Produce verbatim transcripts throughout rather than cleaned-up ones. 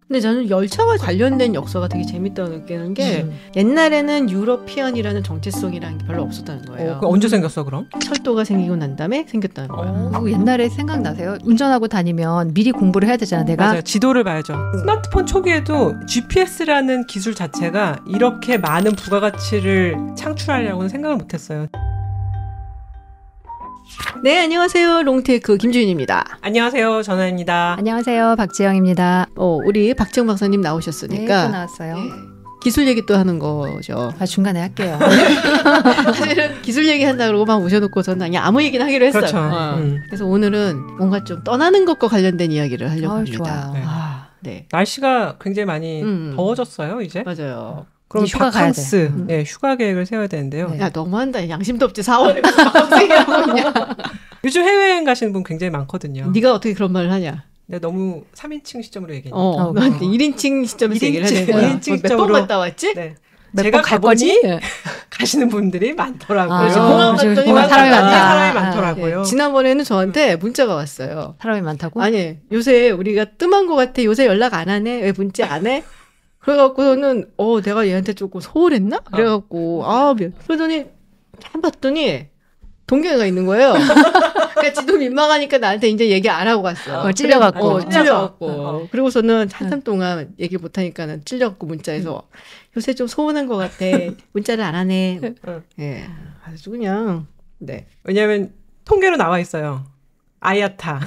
근데 저는 열차와 관련된 역사가 되게 재밌다고 느끼는 게 음. 옛날에는 유러피안이라는 정체성이라는 게 별로 없었다는 거예요. 어, 언제 생겼어 그럼? 철도가 생기고 난 다음에 생겼다는 거예요. 그리고 옛날에 생각나세요? 운전하고 다니면 미리 공부를 해야 되잖아 내가. 맞아요. 지도를 봐야죠. 스마트폰 초기에도 지피에스라는 기술 자체가 이렇게 많은 부가가치를 창출하려고는 생각을 못했어요. 네, 안녕하세요. 롱테이크 김주인입니다. 안녕하세요. 전화입니다. 안녕하세요. 박지영입니다. 어, 우리 박지영 박사님 나오셨으니까. 네, 또 나왔어요. 네. 기술 얘기 또 하는 거죠. 아, 중간에 할게요. 사실은 기술 얘기 한다 그러고 막 모셔놓고 저는 그냥 아무 얘기나 하기로 했어요. 그렇죠. 어. 음. 그래서 오늘은 뭔가 좀 떠나는 것과 관련된 이야기를 하려고 아, 합니다. 좋아요. 네. 아, 네. 날씨가 굉장히 많이 음. 더워졌어요, 이제. 맞아요. 그럼 휴가 가야 돼. 바캉스, 음. 네, 휴가 계획을 세워야 되는데요. 네. 야, 너무한다. 양심도 없지. 사월에 방송이라고 그냥. 요즘 해외여행 가시는 분 굉장히 많거든요. 네가 어떻게 그런 말을 하냐? 근데 너무 삼 인칭 시점으로 얘기해. 어, 어, 너한테 일 인칭 시점에서 얘기를 하는 거야. 일 인칭 몇 번 갔다 왔지? 네. 제가 가보니 네. 가시는 분들이 많더라고요. 아, 공항 갔더니 공항 사람이 많다. 사람이 많더라고요. 네. 지난번에는 저한테 문자가 왔어요. 사람이 많다고? 아니, 요새 우리가 뜸한 것 같아. 요새 연락 안 하네. 왜 문자 안 해? 그래갖고는 어 내가 얘한테 조금 소홀했나? 그래갖고 아 그러더니 한 봤더니 동경이가 있는 거예요. 그러니까 지도 민망하니까 나한테 이제 얘기 안 하고 갔어. 어, 찔려갖고. 어, 찔려갖고. 어. 그리고서는 한참 동안 얘기 못 하니까는 찔려갖고 문자에서 요새 좀 소원한 것 같아. 문자를 안 하네. 응. 예, 아주 그냥 네. 왜냐하면 통계로 나와 있어요. 아이아타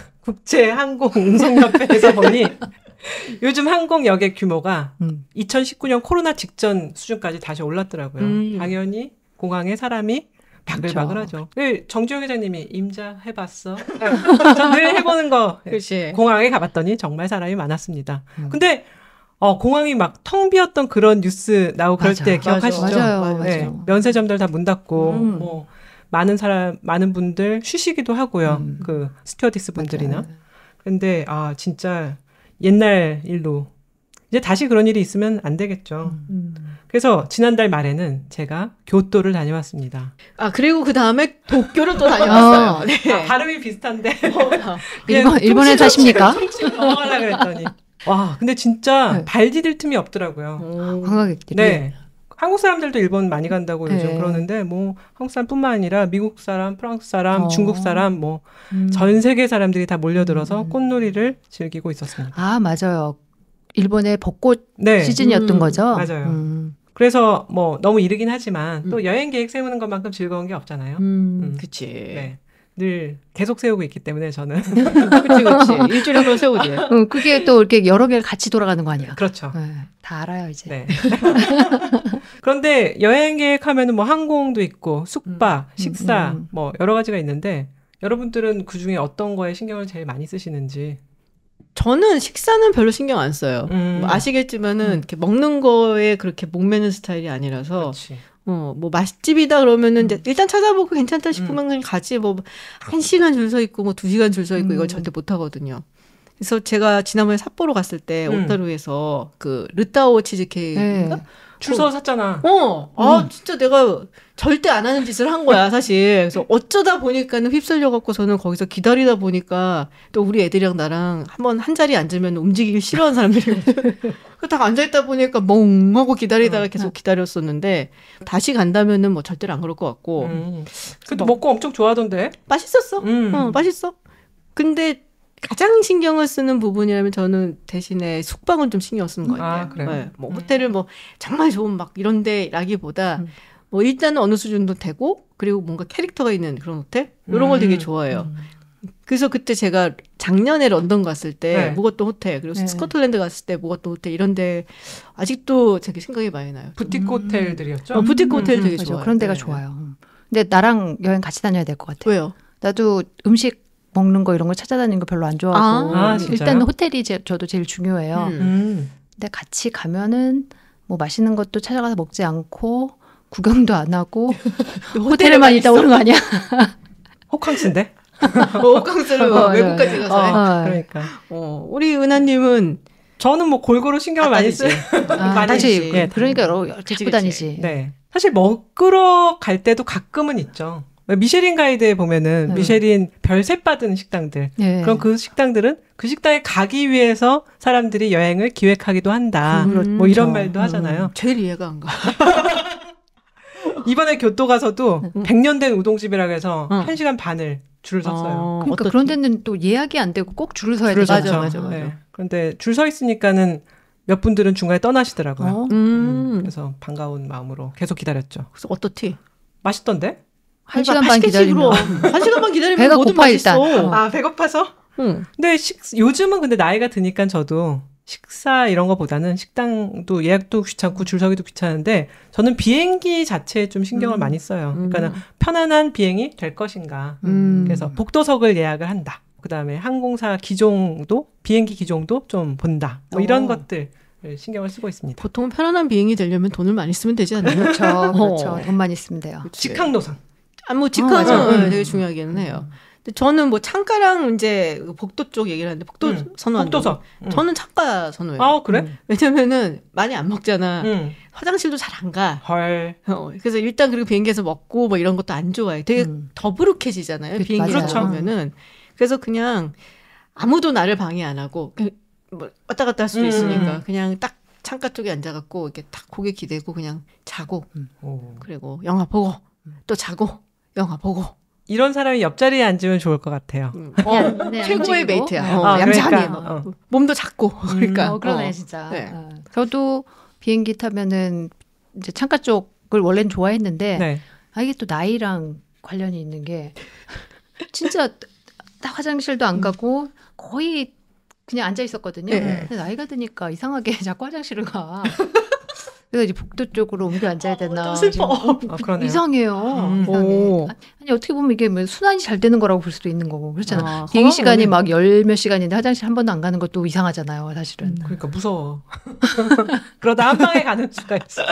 국제항공운송협회에서 보니 요즘 항공 여객 규모가 음. 이천십구 년 코로나 직전 수준까지 다시 올랐더라고요. 음. 당연히 공항에 사람이 바글바글 하죠. 정주영 회장님이 임자 해봤어? 늘 해보는 거. 그렇지. 공항에 가봤더니 정말 사람이 많았습니다. 음. 근데 어, 공항이 막 텅 비었던 그런 뉴스 나오고 그럴 맞아. 때 기억하시죠? 맞아요. 맞아요. 네, 맞아요. 면세점들 다 문 닫고 음. 뭐 많은 사람 많은 분들 쉬시기도 하고요. 음. 그 스튜어디스 분들이나. 맞아요. 근데 아 진짜 옛날 일로 이제 다시 그런 일이 있으면 안 되겠죠. 음. 그래서 지난달 말에는 제가 교토를 다녀왔습니다. 아 그리고 그 다음에 도쿄를 또 다녀왔어요. 어. 네. 아, 발음이 비슷한데 일본, 일본에 사십니까? 넘어가려고 그랬더니 와 근데 진짜 네. 발 디딜 틈이 없더라고요. 음. 관광객들이. 네. 한국 사람들도 일본 많이 간다고 요즘 네. 그러는데 뭐 한국 사람뿐만 아니라 미국 사람, 프랑스 사람, 어. 중국 사람 뭐 전 음. 세계 사람들이 다 몰려들어서 음. 꽃놀이를 즐기고 있었습니다. 아, 맞아요. 일본의 벚꽃 네. 시즌이었던 음. 거죠? 맞아요. 음. 그래서 뭐 너무 이르긴 하지만 음. 또 여행 계획 세우는 것만큼 즐거운 게 없잖아요. 음, 음. 그치. 네. 늘 계속 세우고 있기 때문에 저는 그치, 그치. 일주일에 한 번 세우지. 음, 그게 또 이렇게 여러 개를 같이 돌아가는 거 아니야? 그렇죠. 네, 다 알아요, 이제. 네. 그런데 여행 계획하면은 뭐 항공도 있고 숙박, 음, 식사 음. 뭐 여러 가지가 있는데 여러분들은 그 중에 어떤 거에 신경을 제일 많이 쓰시는지. 저는 식사는 별로 신경 안 써요. 음. 뭐 아시겠지만은 음. 이렇게 먹는 거에 그렇게 목매는 스타일이 아니라서 그렇지. 어, 뭐 맛집이다 그러면은 이제 음. 일단 찾아보고 괜찮다 싶으면 그냥 가지. 뭐 한 시간 줄 서 있고 뭐 두 시간 줄 서 있고 음. 이걸 절대 못 하거든요. 그래서 제가 지난번에 삿포로 갔을 때 음. 오타루에서 그 르타오 치즈케이크인가? 네. 줄 서서 샀잖아. 어, 아, 음. 진짜 내가 절대 안 하는 짓을 한 거야, 사실. 그래서 어쩌다 보니까는 휩쓸려갖고 저는 거기서 기다리다 보니까 또 우리 애들이랑 나랑 한번 한 자리에 앉으면 움직이기 싫어하는 사람들이거든. 딱 앉아있다 보니까 멍하고 기다리다가 계속 기다렸었는데 다시 간다면은 뭐 절대로 안 그럴 것 같고. 음. 그래도 먹고 엄청 좋아하던데. 맛있었어. 음. 어, 맛있어. 근데 가장 신경을 쓰는 부분이라면 저는 대신에 숙박은 좀 신경 쓰는 것 같아요. 아, 그래요? 네, 뭐 음. 호텔을 뭐 정말 좋은 막 이런데라기보다 음. 뭐 일단은 어느 수준도 되고 그리고 뭔가 캐릭터가 있는 그런 호텔 이런 걸 음. 되게 좋아해요. 음. 그래서 그때 제가 작년에 런던 갔을 때 네. 묵었던 호텔 그리고 네. 스코틀랜드 갔을 때 묵었던 호텔 이런데 아직도 되게 생각이 많이 나요. 부티크 음. 호텔들이었죠. 어, 부티크 호텔 음, 되게 맞아, 좋아요. 그런 데가 네. 좋아요. 음. 근데 나랑 여행 같이 다녀야 될 것 같아. 왜요? 나도 음식 먹는 거 이런 거 찾아다니는 거 별로 안 좋아하고 아, 진짜요? 일단 호텔이 제, 저도 제일 중요해요. 음. 음. 근데 같이 가면은 뭐 맛있는 것도 찾아가서 먹지 않고 구경도 안 하고 호텔에만 있다 오는 거 아니야? 호캉스인데? 호캉스를 어, 외국까지 네. 가서. 어, 어. 그러니까. 어, 우리 은하님은 저는 뭐 골고루 신경을 많이 쓰. 아, 많이 당시 했지. 예, 그러니까 여러 찍고 그치. 다니지. 네. 사실 먹으러 갈 때도 가끔은 있죠. 미쉐린 가이드에 보면은 네. 미쉐린 별셋 받은 식당들. 네. 그럼 그 식당들은 그 식당에 가기 위해서 사람들이 여행을 기획하기도 한다. 음, 뭐 이런 그렇죠. 말도 하잖아요. 음, 제일 이해가 안 가. 이번에 교토 가서도 음. 백 년 된 우동집이라고 해서 음. 한 시간 반을 줄을 섰어요. 어, 그러니까 어떻게- 그런 데는 또 예약이 안 되고 꼭 줄을 서야 줄을 되잖아요. 맞아, 섰죠. 맞아, 맞아. 네. 그런데 줄 서 있으니까는 몇 분들은 중간에 떠나시더라고요. 어? 음. 그래서 반가운 마음으로 계속 기다렸죠. 그래서 어떻지? 맛있던데? 한 시간 반 맛있겠지, 기다리면 그럼. 한 시간만 기다리면 배가 뭐든 고파, 맛있어. 일단. 어. 아, 배고파서? 응. 근데 식, 요즘은 근데 나이가 드니까 저도 식사 이런 거보다는 식당도 예약도 귀찮고 줄 서기도 귀찮은데 저는 비행기 자체에 좀 신경을 음. 많이 써요. 음. 그러니까 편안한 비행이 될 것인가. 음. 그래서 복도석을 예약을 한다. 그다음에 항공사 기종도 비행기 기종도 좀 본다. 뭐 이런 어. 것들 신경을 쓰고 있습니다. 보통은 편안한 비행이 되려면 돈을 많이 쓰면 되지 않나요? 그렇죠. 그렇죠. 어. 돈만 있으면 돼요. 직항 노선. 아, 뭐 어, 직항은 맞아. 응, 음. 되게 중요하기는 해요. 근데 저는 뭐 창가랑 이제 복도 쪽 얘기를 하는데 복도 음. 선호한다. 복도석. 음. 저는 창가 선호해요. 아, 그래? 음. 왜냐면은 많이 안 먹잖아. 음. 화장실도 잘 안 가. 헐. 어, 그래서 일단 그리고 비행기에서 먹고 뭐 이런 것도 안 좋아해. 되게 음. 더부룩해지잖아요. 그- 비행기에서 맞아요. 먹으면은. 그래서 그냥 아무도 나를 방해 안 하고 그 뭐 왔다 갔다 할 수도 음. 있으니까 그냥 딱 창가 쪽에 앉아갖고 이렇게 딱 고개 기대고 그냥 자고 오. 그리고 영화 보고 또 자고 영화 보고. 이런 사람이 옆자리에 앉으면 좋을 것 같아요. 음. 어, 네, 최고의 움직이고. 메이트야. 네. 어, 아, 얌전히 그러니까, 막 어. 몸도 작고 그러니까. 어, 그러네 어. 진짜. 네. 어. 저도 비행기 타면은 이제 창가 쪽을 원래는 좋아했는데 네. 아, 이게 또 나이랑 관련이 있는 게 진짜 딱 화장실도 안 가고 거의 그냥 앉아 있었거든요. 네. 근데 나이가 드니까 이상하게 자꾸 화장실을 가. 그래서 이제 복도 쪽으로 옮겨 앉아야 되나. 좀 슬퍼. 지금 아, 그러네요. 이상해요. 음. 이상해. 오. 아니 어떻게 보면 이게 뭐 순환이 잘 되는 거라고 볼 수도 있는 거고 그렇잖아. 아, 비행기 시간이 건강하네. 막 열 몇 시간인데 화장실 한 번도 안 가는 것도 이상하잖아요, 사실은. 그러니까 무서워. 그러다 한 방에 가는 수가 있어.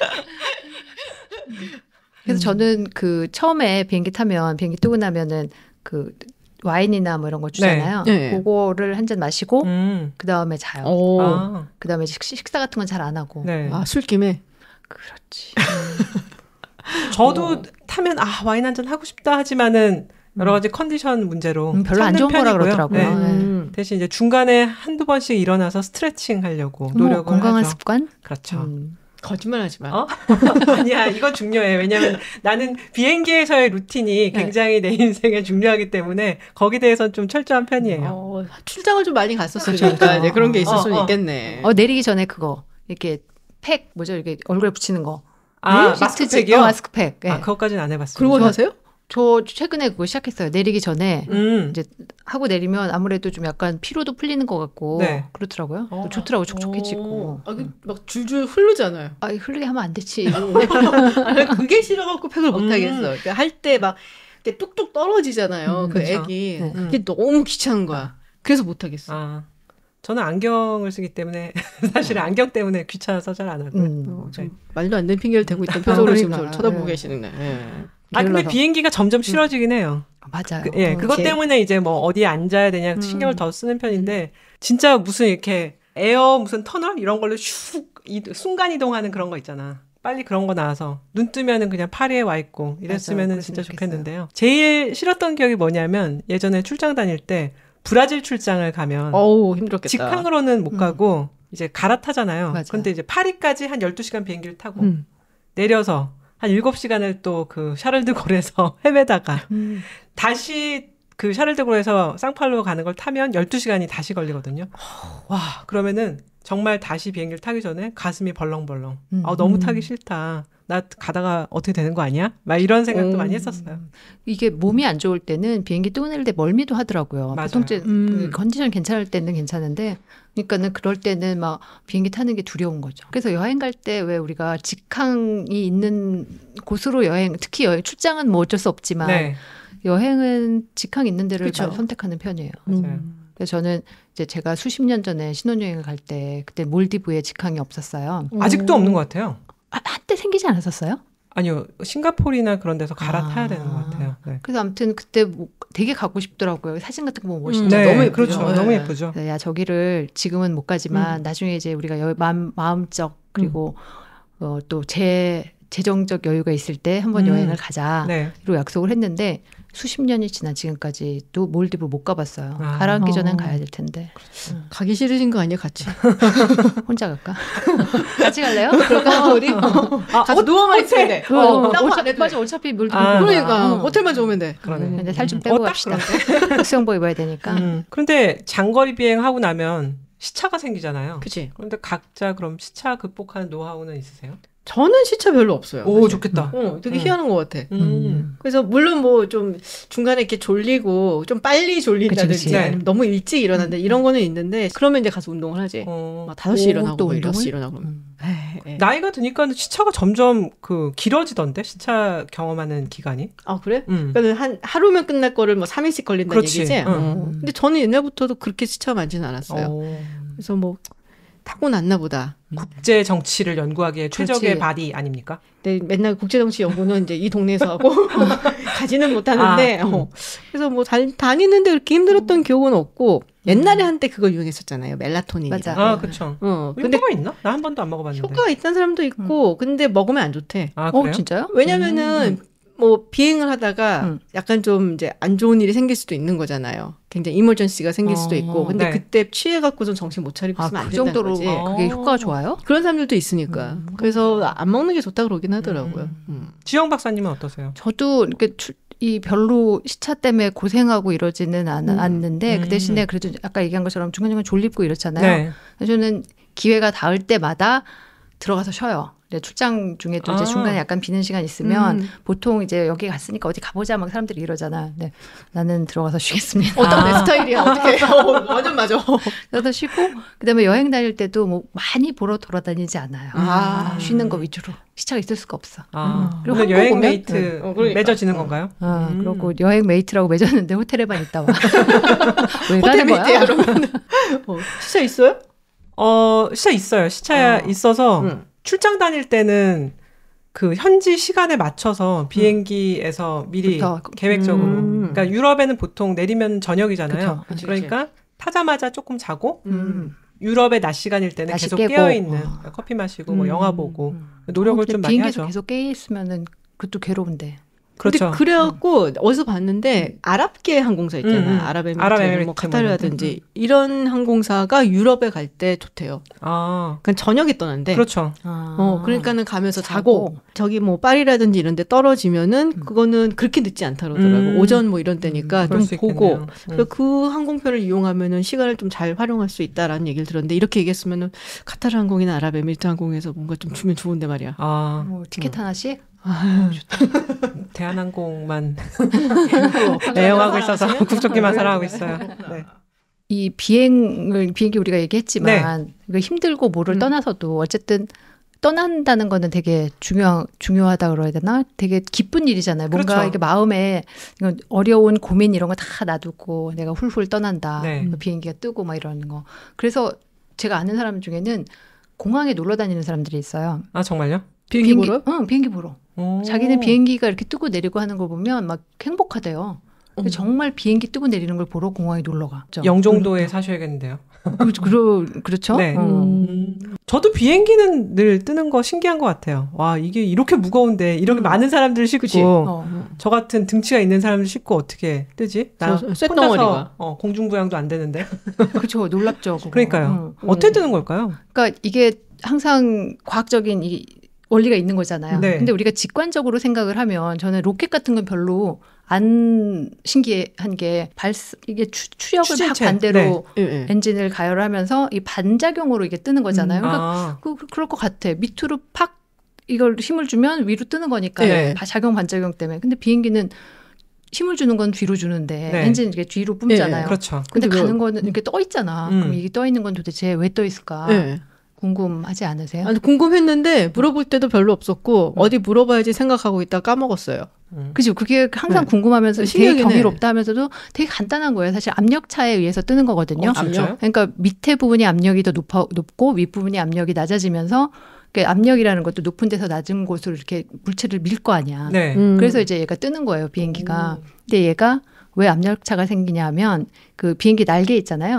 그래서 저는 그 처음에 비행기 타면 비행기 뜨고 나면은 그 와인이나 뭐 이런 거 주잖아요. 네. 네. 그거를 한 잔 마시고 음. 그 다음에 자요. 오. 아, 그 다음에 식사 같은 건 잘 안 하고. 네. 아, 술김에. 그렇지. 저도 어. 타면 아 와인 한 잔 하고 싶다 하지만은 여러 가지 컨디션 문제로 음, 별로 안 참는 좋은 거라 편이고요. 그러더라고요. 네. 네. 음. 대신 이제 중간에 한두 번씩 일어나서 스트레칭 하려고 뭐 노력을 건강한 하죠. 습관? 그렇죠. 음. 거짓말 하지 마. 어? 아니야, 이건 중요해. 왜냐면 나는 비행기에서의 루틴이 굉장히 내 인생에 중요하기 때문에 거기에 대해서는 좀 철저한 편이에요. 어, 출장을 좀 많이 갔었으니까 이제 그런 게 있을 어, 수는 어. 있겠네. 어, 내리기 전에 그거 이렇게 팩 뭐죠? 이렇게 얼굴에 붙이는 거. 아, 시트지? 마스크팩이요? 어, 마스크팩. 네. 아, 그것까지는 안 해봤어요. 그런 거 하세요? 저 최근에 그거 시작했어요. 내리기 전에 음. 이제 하고 내리면 아무래도 좀 약간 피로도 풀리는 것 같고 네. 그렇더라고요. 어. 좋더라고요. 촉촉해지고. 아, 그 막 줄줄 흐르잖아요. 아, 흐르게 하면 안 되지. 아, 그게 싫어갖고 팩을 못 음. 하겠어. 그러니까 할 때 막 뚝뚝 떨어지잖아요. 음, 그 그쵸. 액이. 네. 그게 너무 귀찮은 거야. 그래서 못 하겠어. 아, 저는 안경을 쓰기 때문에 사실 안경 때문에 귀찮아서 잘 안 하고요. 음. 어, 좀 네. 말도 안 되는 핑계를 대고 있던 표정으로 지금 저를 그러니까. 쳐다보고 네. 계시네. 예. 아, 근데 게을러서. 비행기가 점점 싫어지긴 해요. 맞아요. 그, 예, 어, 그것 제- 때문에 이제 뭐 어디에 앉아야 되냐 음. 신경을 더 쓰는 편인데 진짜 무슨 이렇게 에어 무슨 터널 이런 걸로 슉 이, 순간 이동하는 그런 거 있잖아. 빨리 그런 거 나와서 눈 뜨면은 그냥 파리에 와 있고 이랬으면은 맞아요. 진짜 그랬으면 좋겠는데요. 제일 싫었던 기억이 뭐냐면 예전에 출장 다닐 때 브라질 출장을 가면 어우, 힘들었겠다. 직항으로는 못 음. 가고 이제 갈아타잖아요. 맞아요. 그런데 이제 파리까지 한 열두 시간 비행기를 타고 음. 내려서 한 일곱 시간을 또 그 샤를드골에서 헤매다가 음. 다시 그 샤를드골에서 상파울로 가는 걸 타면 열두 시간이 다시 걸리거든요. 와, 그러면은 정말 다시 비행기를 타기 전에 가슴이 벌렁벌렁. 음. 아, 너무 음. 타기 싫다. 나 가다가 어떻게 되는 거 아니야? 막 이런 생각도 음. 많이 했었어요. 이게 몸이 안 좋을 때는 비행기 뜨고 내릴 때 멀미도 하더라고요. 맞아요. 보통 제 음. 그 컨디션 괜찮을 때는 괜찮은데, 그러니까는 그럴 때는 막 비행기 타는 게 두려운 거죠. 그래서 여행 갈 때 왜 우리가 직항이 있는 곳으로 여행, 특히 여행 출장은 뭐 어쩔 수 없지만 네. 여행은 직항 있는 데를 그쵸. 많이 선택하는 편이에요. 맞아요. 음. 그래서 저는 이제 제가 수십 년 전에 신혼여행을 갈 때 그때 몰디브에 직항이 없었어요. 아직도 없는 것 같아요. 아, 한때 생기지 않았었어요? 아니요. 싱가포르나 그런 데서 갈아타야 아. 되는 것 같아요. 네. 그래서 아무튼 그때 뭐 되게 가고 싶더라고요. 사진 같은 거 보면 멋있죠. 음, 네, 너무 예쁘죠. 그렇죠. 네. 너무 예쁘죠. 그래서 야 저기를 지금은 못 가지만 음. 나중에 이제 우리가 여, 마음, 마음적 그리고 어, 또 재 재정적 여유가 있을 때 한번 음. 여행을 가자. 네. 로 약속을 했는데 수십 년이 지난 지금까지도 몰디브 못 가봤어요. 아. 가라앉기 전엔 어. 가야 될 텐데. 응. 가기 싫으신 거 아니에요, 같이? 혼자 갈까? 같이 갈래요? 그럴까, 우리? 어. 아, 가서 누워만 있으면 돼. 어, 어, 딴거 어차, 안 해도 맞아, 돼. 어차피 몰디브. 아, 그러니까 어. 호텔만 좋으면 돼. 그러네. 음. 근데 살 좀 음. 빼고 어, 딱 갑시다. 수영복 입어야 되니까. 음. 그런데 장거리 비행하고 나면 시차가 생기잖아요. 그치. 그런데 각자 그럼 시차 극복하는 노하우는 있으세요? 저는 시차 별로 없어요. 오, 사실. 좋겠다. 어, 되게 음. 희한한 것 같아. 음. 그래서 물론 뭐 좀 중간에 이렇게 졸리고 좀 빨리 졸린다든지 그치, 그치. 아니면 너무 일찍 일어난다 이런 거는 있는데 그러면 이제 가서 운동을 하지. 어. 막 다섯 시에 오, 일어나고 또 뭐 여섯 시에 운동을? 일어나고. 음. 에이, 에이. 나이가 드니까 시차가 점점 그 길어지던데 시차 경험하는 기간이. 아 그래? 음. 그러니까 한 하루면 끝날 거를 뭐 삼 일씩 걸린다는 그렇지. 얘기지. 응. 어. 근데 저는 옛날부터도 그렇게 시차가 많지는 않았어요. 어. 그래서 뭐 타고났나 보다. 국제 정치를 연구하기에 최적의 그렇지. 바디 아닙니까? 근데 맨날 국제정치 연구는 이제 이 동네에서 하고 가지는 못하는데 아, 음. 어. 그래서 뭐 다, 다니는데 그렇게 힘들었던 기억은 없고 옛날에 한때 그걸 유행했었잖아요. 멜라토닌이라. 맞아. 아, 그렇죠. 어, 근데 효과가 있나? 나 한 번도 안 먹어봤는데. 효과가 있다는 사람도 있고 근데 먹으면 안 좋대. 아, 어, 그래요? 진짜요? 왜냐면은 뭐 비행을 하다가 음. 약간 좀 이제 안 좋은 일이 생길 수도 있는 거잖아요. 굉장히 이머전시가 생길 수도 어, 있고. 근데 네. 그때 취해 갖고선 정신 못 차리고 아, 있으면 안 그 된다는 정도로 거지. 그게 어. 효과가 좋아요? 그런 사람들도 있으니까. 음. 그래서 안 먹는 게 좋다 그러긴 하더라고요. 음. 지영 박사님은 어떠세요? 저도 이렇게 출- 이 별로 시차 때문에 고생하고 이러지는 않, 음. 않는데 음. 그 대신에 그래도 아까 얘기한 것처럼 중간중간 졸립고 이렇잖아요. 네. 그래서 저는 기회가 닿을 때마다 들어가서 쉬어요. 이제 출장 중에도 이제 아. 중간에 약간 비는 시간 있으면 음. 보통 이제 여기 갔으니까 어디 가보자 막 사람들이 이러잖아. 근데 나는 들어가서 쉬겠습니다. 어, 딱 내 아. 스타일이야. 어떻게? 어, 완전 맞아. 그러다 쉬고 그다음에 여행 다닐 때도 뭐 많이 보러 돌아다니지 않아요. 아. 쉬는 거 위주로 시차가 있을 수가 없어. 아, 그리고 오늘 한국 여행 오면- 메이트 어, 그러니까. 맺어지는 어. 건가요? 아, 음. 그리고 여행 메이트라고 맺었는데 호텔에만 있다 와. 왜 호텔 가는 거야? 메이트야 그러면. 어, 시차 있어요? 어, 시차 있어요. 시차 어. 있어서 응. 출장 다닐 때는 그 현지 시간에 맞춰서 비행기에서 미리 부터. 계획적으로. 음. 그러니까 유럽에는 보통 내리면 저녁이잖아요. 그쵸. 그치, 그러니까 타자마자 조금 자고 음. 유럽의 낮 시간일 때는 다시 계속 깨고. 깨어 있는 어. 커피 마시고 뭐 음. 영화 보고 음. 노력을 어, 근데 좀 많이 비행기에서 하죠. 계속 깨 있으면은 그것도 괴로운데. 그렇죠. 근데 그래갖고 어디서 봤는데 아랍계 항공사 있잖아. 음, 음. 아랍에미리트, 아랍에미리트 뭐 뭐 카타르라든지 이런 항공사가 유럽에 갈 때 좋대요. 아, 그냥 저녁에 떠난대. 그렇죠. 아. 어, 그러니까는 가면서 자고, 자고. 저기 뭐 파리라든지 이런 데 떨어지면은 그거는 그렇게 늦지 않다 그러더라고. 음. 오전 뭐 이런 때니까 그럴 좀 수 보고. 있겠네요. 그래서 그 항공편을 이용하면은 시간을 좀 잘 활용할 수 있다라는 얘기를 들었는데 이렇게 얘기했으면은 카타르 항공이나 아랍에미리트 항공에서 뭔가 좀 주면 좋은데 말이야. 아, 뭐 티켓 하나씩? 대한항공만 애영학을 써서 국적기만 사랑하고 있어요. 네. 이 비행을 비행기 우리가 얘기했지만 이거 힘들고 뭐를 음. 떠나서도 어쨌든 떠난다는 거는 되게 중요 중요하다 그래야 되나? 되게 기쁜 일이잖아요. 뭔가 그렇죠. 이게 마음에 이건 어려운 고민 이런 거 다 놔두고 내가 훌훌 떠난다. 네. 뭐 비행기가 뜨고 막 이러는 거. 그래서 제가 아는 사람 중에는 공항에 놀러 다니는 사람들이 있어요. 아, 정말요? 비행기 보러? 응, 비행기 보러. 오. 자기는 비행기가 이렇게 뜨고 내리고 하는 걸 보면 막 행복하대요. 어머. 정말 비행기 뜨고 내리는 걸 보러 공항에 놀러 가. 영종도에 사셔야겠는데요. 그, 그, 그렇죠? 네. 어. 음. 저도 비행기는 늘 뜨는 거 신기한 것 같아요. 와, 이게 이렇게 무거운데 이렇게 많은 사람들 싣고 그치. 어. 저 같은 등치가 있는 사람들 싣고 어떻게 뜨지? 나 저 혼자서 쇳덩어리가. 어, 공중부양도 안 되는데. 그렇죠. 놀랍죠. 그거. 그러니까요. 응. 어떻게 뜨는 걸까요? 그러니까 이게 항상 과학적인 이 원리가 있는 거잖아요. 네. 근데 우리가 직관적으로 생각을 하면 저는 로켓 같은 건 별로 안 신기한 게 발, 이게 추, 추력을 추진체. 막 반대로 예, 예. 엔진을 가열하면서 이 반작용으로 이게 뜨는 거잖아요. 그러니까 아, 그, 그- 그럴 것 같아. 밑으로 팍 이걸 힘을 주면 위로 뜨는 거니까 네. 바- 작용 반작용 때문에. 근데 비행기는 힘을 주는 건 뒤로 주는데 네. 엔진 이게 뒤로 뿜잖아요. 그렇죠. 근데 근데 가는 왜- 거는 이렇게 떠 있잖아. 음. 그럼 이게 떠 있는 건 도대체 왜 떠 있을까? 예. 궁금하지 않으세요? 아니, 궁금했는데 물어볼 때도 별로 없었고 어디 물어봐야지 생각하고 있다 까먹었어요. 음. 그죠? 그게 항상 네. 궁금하면서 되게 신기하긴 해. 경이롭다 하면서도 되게 간단한 거예요. 사실 압력차에 의해서 뜨는 거거든요. 어, 진짜요? 그러니까 밑에 부분이 압력이 더 높아, 높고 윗부분이 압력이 낮아지면서 그러니까 압력이라는 것도 높은 데서 낮은 곳으로 이렇게 물체를 밀 거 아니야. 네. 음. 그래서 이제 얘가 뜨는 거예요, 비행기가. 근데 얘가 왜 압력차가 생기냐 하면 그 비행기 날개 있잖아요. 네. 네.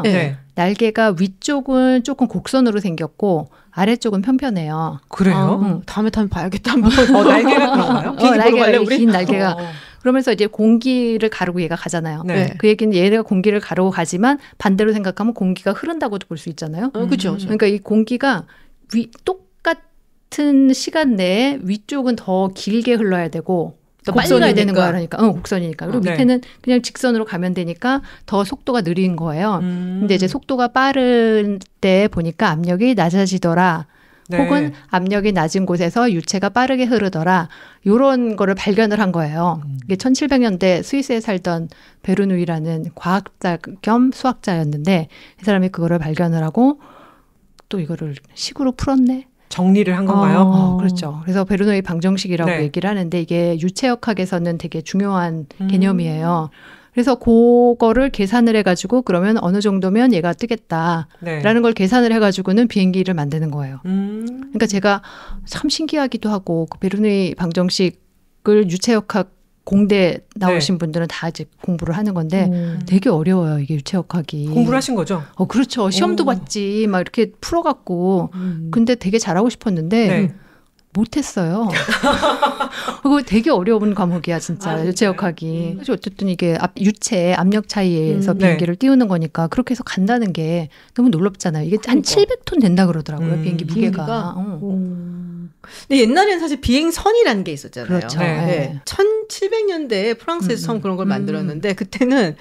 날개가 위쪽은 조금 곡선으로 생겼고 아래쪽은 편편해요. 그래요? 아, 응. 다음에 타면 봐야겠다 한번. 어, 날개가 그런가요? 어, 비행기 보러 날개가 갈래, 우리? 긴 날개가. 어, 어. 그러면서 이제 공기를 가르고 얘가 가잖아요. 네. 네. 그 얘기는 얘가 공기를 가르고 가지만 반대로 생각하면 공기가 흐른다고도 볼 수 있잖아요. 어, 그죠. 음. 그러니까 이 공기가 위, 똑같은 시간 내에 위쪽은 더 길게 흘러야 되고 더 빨리 가야 되는 거야. 그러니까 어, 곡선이니까. 그리고 네. 밑에는 그냥 직선으로 가면 되니까 더 속도가 느린 거예요. 음. 근데 이제 속도가 빠른 때 보니까 압력이 낮아지더라. 네. 혹은 압력이 낮은 곳에서 유체가 빠르게 흐르더라. 요런 거를 발견을 한 거예요. 음. 이게 천칠백 년대 스위스에 살던 베르누이라는 과학자 겸 수학자였는데 이 사람이 그거를 발견을 하고 또 이거를 식으로 풀었네. 정리를 한 건가요? 아. 어, 그렇죠. 그래서 베르누이 방정식이라고 네. 얘기를 하는데 이게 유체역학에서는 되게 중요한 음. 개념이에요. 그래서 그거를 계산을 해가지고 그러면 어느 정도면 얘가 뜨겠다라는 네. 걸 계산을 해가지고는 비행기를 만드는 거예요. 음. 그러니까 제가 참 신기하기도 하고 그 베르누이 방정식을 유체역학 공대 나오신 네. 분들은 다 이제 공부를 하는 건데 음. 되게 어려워요 이게 유체역학이. 공부를 하신 거죠? 어 그렇죠. 시험도 오. 봤지 막 이렇게 풀어갖고 음. 근데 되게 잘하고 싶었는데 네. 못했어요. 그거 되게 어려운 과목이야 진짜 아, 유체역학이. 음. 그래서 어쨌든 이게 앞, 유체 압력 차이에서 음, 비행기를 띄우는 거니까 그렇게 해서 간다는 게 너무 놀랍잖아요. 이게 한 그러니까. 칠백 톤 된다 그러더라고요 음, 비행기 비행기가? 무게가. 어. 음. 근데 옛날에는 사실 비행선이라는 게 있었잖아요. 그렇죠. 네. 네. 천칠백 년대에 프랑스에서 음, 처음 그런 걸 음. 만들었는데 그때는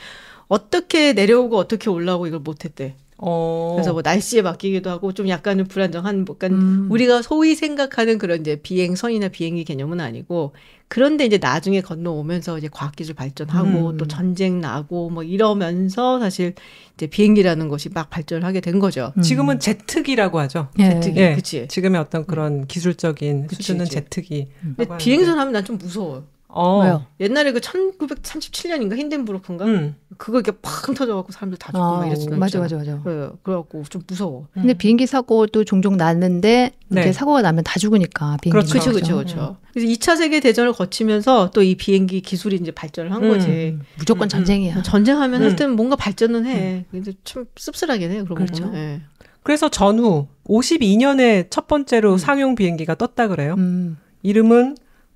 어떻게 내려오고 어떻게 올라오고 이걸 못했대. 어. 그래서 뭐 날씨에 맡기기도 하고 좀 약간은 불안정한 뭐 약간 음. 우리가 소위 생각하는 그런 이제 비행선이나 비행기 개념은 아니고 그런데 이제 나중에 건너오면서 이제 과학기술 발전하고 음. 또 전쟁 나고 뭐 이러면서 사실 이제 비행기라는 것이 막 발전을 하게 된 거죠. 음. 지금은 제트기라고 하죠. 예. 제트기, 예. 그치? 지금의 어떤 그런 기술적인 그치, 수준은 그치. 제트기. 근데 비행선 하면 난 좀 무서워요. 어. 왜요? 옛날에 그 천구백삼십칠 년인가 힌덴부르크인가 음. 그거 이렇게 팍 터져갖고 사람들 다 죽고 막 아, 이랬었잖아요. 맞아 맞아 맞아. 네, 그래갖고 좀 무서워. 근데 비행기 사고도 종종 났는데 네. 이렇게 사고가 나면 다 죽으니까 비행기. 그렇죠. 그렇죠, 그렇죠, 그렇죠. 그래서 이 차 세계 대전을 거치면서 또 이 비행기 기술이 이제 발전을 한 음. 거지. 무조건 음, 전쟁이야. 전쟁하면 음. 할 때는 뭔가 발전은 해. 근데 좀 씁쓸하긴 해요. 그런 그렇죠. 거 보면. 예. 그래서 전후 오십이 년에 첫 번째로 상용 비행기가 떴다 그래요. 음. 이름은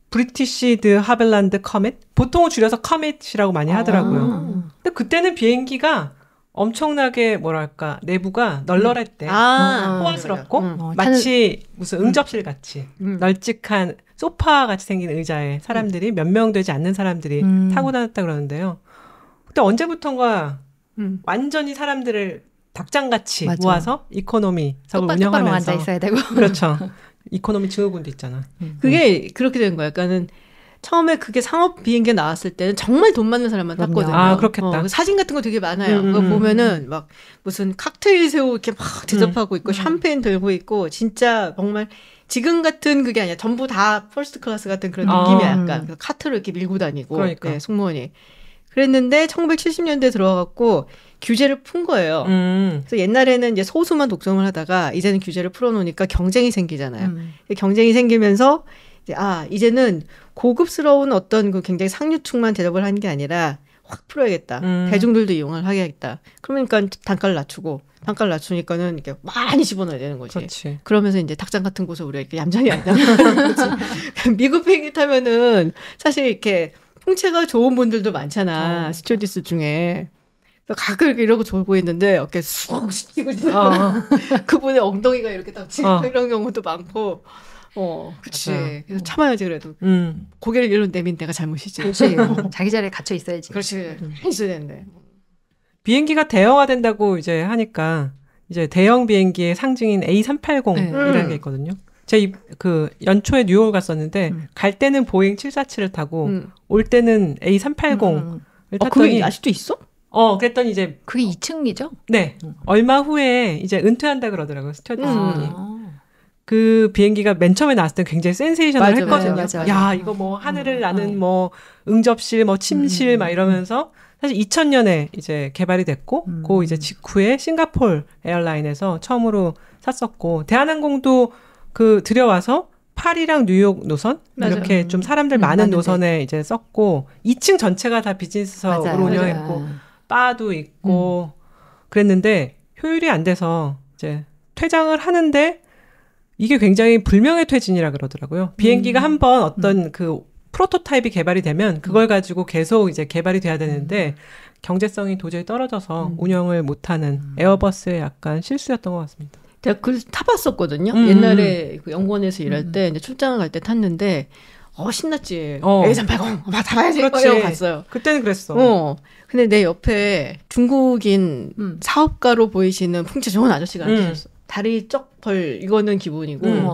브리티시 드 하벨란드 커멧? 보통은 줄여서 커멧이라고 많이 하더라고요. 아. 근데 그때는 비행기가 엄청나게 뭐랄까 내부가 널널했대. 아, 호화스럽고 음. 어, 마치 무슨 응접실 같이 음. 널찍한 소파 같이 생긴 의자에 사람들이 몇 명 되지 않는 사람들이 음. 타고 다녔다 그러는데요. 그때 언제부턴가 음. 완전히 사람들을 닭장같이 맞아. 모아서 이코노미석을 똑바로 똑바로 운영하면서 앉아 있어야 되고. 그렇죠. 이코노미 증후군도 있잖아. 그게 그렇게 된 거야. 그러니까는 처음에 그게 상업 비행기 나왔을 때는 정말 돈 많은 사람만 그럼요. 탔거든요. 아, 그렇겠다. 어, 사진 같은 거 되게 많아요. 음, 그거 음, 보면은 막 무슨 칵테일 새우 이렇게 막 대접하고 있고 샴페인 들고 있고 진짜 정말 지금 같은 그게 아니야. 전부 다 퍼스트 클래스 같은 그런 아. 느낌이야. 약간 그 카트를 이렇게 밀고 다니고 그러니까. 네, 승무원이. 그랬는데 천구백칠십 년대 들어와갖고 규제를 푼 거예요. 음. 그래서 옛날에는 이제 소수만 독점을 하다가 이제는 규제를 풀어놓으니까 경쟁이 생기잖아요. 음. 경쟁이 생기면서 이제 아 이제는 고급스러운 어떤 그 굉장히 상류층만 대접을 하는 게 아니라 확 풀어야겠다. 음. 대중들도 이용을 하겠다. 그러니까 단가를 낮추고 단가를 낮추니까는 이렇게 많이 집어넣어야 되는 거지. 그렇지. 그러면서 이제 닭장 같은 곳에 우리가 이렇게 얌전히 앉아. 미국 비행기 타면은 사실 이렇게 풍채가 좋은 분들도 많잖아. 어. 스튜어디스 중에. 가끔 이렇게 이러고 졸고 있는데 어깨 쑥 시키고 어. 그분의 엉덩이가 이렇게 딱 치고 어. 이런 경우도 많고. 어, 그치. 맞아. 그래서 참아야지 그래도. 음. 고개를 이런 내민 내가 잘못이지. 그렇지. 자기 자리에 갇혀 있어야지. 그렇지. 있어야 되는데. 비행기가 대형화된다고 이제 하니까 이제 대형 비행기의 상징인 에이 삼백팔십이라는 네. 게 있거든요. 제 그 연초에 뉴욕을 갔었는데 음. 갈 때는 보잉 칠사칠을 타고 음. 올 때는 에이 삼백팔십을 음. 어, 탔더니 그게 아직도 있어? 어 그랬더니 이제 그게 이 층이죠? 네 음. 얼마 후에 이제 은퇴한다 그러더라고요 스튜어디스분이. 음. 그 비행기가 맨 처음에 나왔을 때 굉장히 센세이션을 맞아, 했거든요. 맞아, 맞아. 야 이거 뭐 하늘을 음, 나는 음. 뭐 응접실, 뭐 침실 음, 막 이러면서 사실 이천 년에 이제 개발이 됐고, 음. 그 이제 직후에 싱가폴 에어라인에서 처음으로 샀었고, 대한항공도 그 들여와서 파리랑 뉴욕 노선 맞아요. 이렇게 좀 사람들 음, 많은 맞는데. 노선에 이제 썼고, 이 층 전체가 다 비즈니스석으로 맞아요. 운영했고, 맞아요. 바도 있고 그랬는데 효율이 안 돼서 이제 퇴장을 하는데 이게 굉장히 불명예 퇴진이라 그러더라고요. 비행기가 음. 한번 어떤 음. 그 프로토타입이 개발이 되면 그걸 가지고 계속 이제 개발이 돼야 되는데 경제성이 도저히 떨어져서 음. 운영을 못하는 에어버스의 약간 실수였던 것 같습니다. 제가 그걸 타봤었거든요. 음. 옛날에 그 연구원에서 일할 때 이제 출장을 갈 때 탔는데 어 신났지. 어. 에이 삼백팔십 막 타봐야지. 그렇지. 이러고 갔어요. 그때는 그랬어. 어. 근데 내 옆에 중국인 음. 사업가로 보이시는 풍채 좋은 아저씨가 음. 앉으셨어. 다리 쩍 벌 이거는 기본이고 음.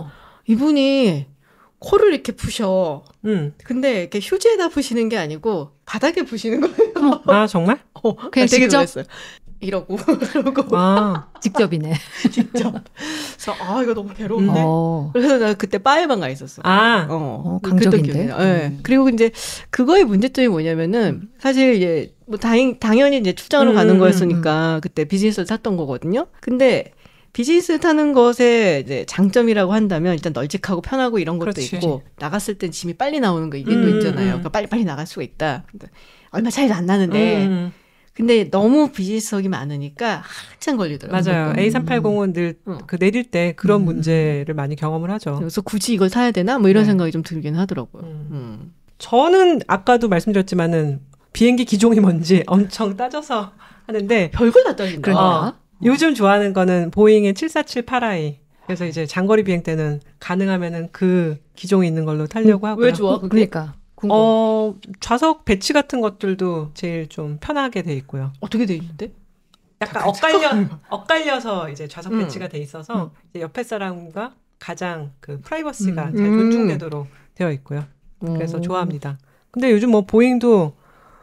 이분이 코를 이렇게 부셔. 음. 근데 이렇게 휴지에다 부시는 게 아니고 바닥에 부시는 거예요. 아 정말? 어, 그냥 되게 직접? 놀랐어요. 이러고 이러고 아. 직접이네. 직접. 그래서 아 이거 너무 괴로운데. 어. 그래서 나 그때 바에만 가 있었어. 아. 어, 어, 그랬던 강적인데? 기억이 나요. 네. 음. 그리고 이제 그거의 문제점이 뭐냐면은 사실 이제 뭐 다행 당연히 이제 출장으로 음, 가는 음, 거였으니까 그때 비즈니스를 탔던 거거든요. 근데 비즈니스 타는 것의 이제 장점이라고 한다면 일단 널찍하고 편하고 이런 것도 그렇지. 있고 나갔을 땐 짐이 빨리 나오는 거 이게 음, 또 있잖아요. 음. 그러니까 빨리빨리 나갈 수가 있다. 근데 얼마 차이도 안 나는데 음. 근데 너무 비즈니스석이 많으니까 한참 걸리더라고요. 맞아요. 에이 삼팔공은 늘 그 내릴 때 그런 음. 문제를 많이 경험을 하죠. 그래서 굳이 이걸 타야 되나? 뭐 이런 네. 생각이 좀 들긴 하더라고요. 음. 음. 저는 아까도 말씀드렸지만은 비행기 기종이 뭔지 엄청 따져서 하는데 별걸 다 따진다. 그러니까. 어, 요즘 좋아하는 거는 보잉의 칠사칠팔 아이. 그래서 이제 장거리 비행 때는 가능하면은 그 기종이 있는 걸로 타려고 하고요. 왜 좋아? 그게? 그러니까. 궁금. 어, 좌석 배치 같은 것들도 제일 좀 편하게 돼 있고요. 어떻게 돼 있는데? 약간 엇갈려, 엇갈려서 이제 좌석 음. 배치가 돼 있어서 이제 옆에 사람과 가장 그 프라이버시가 음. 잘 음. 존중되도록 되어 있고요. 그래서 음. 좋아합니다. 근데 요즘 뭐 보잉도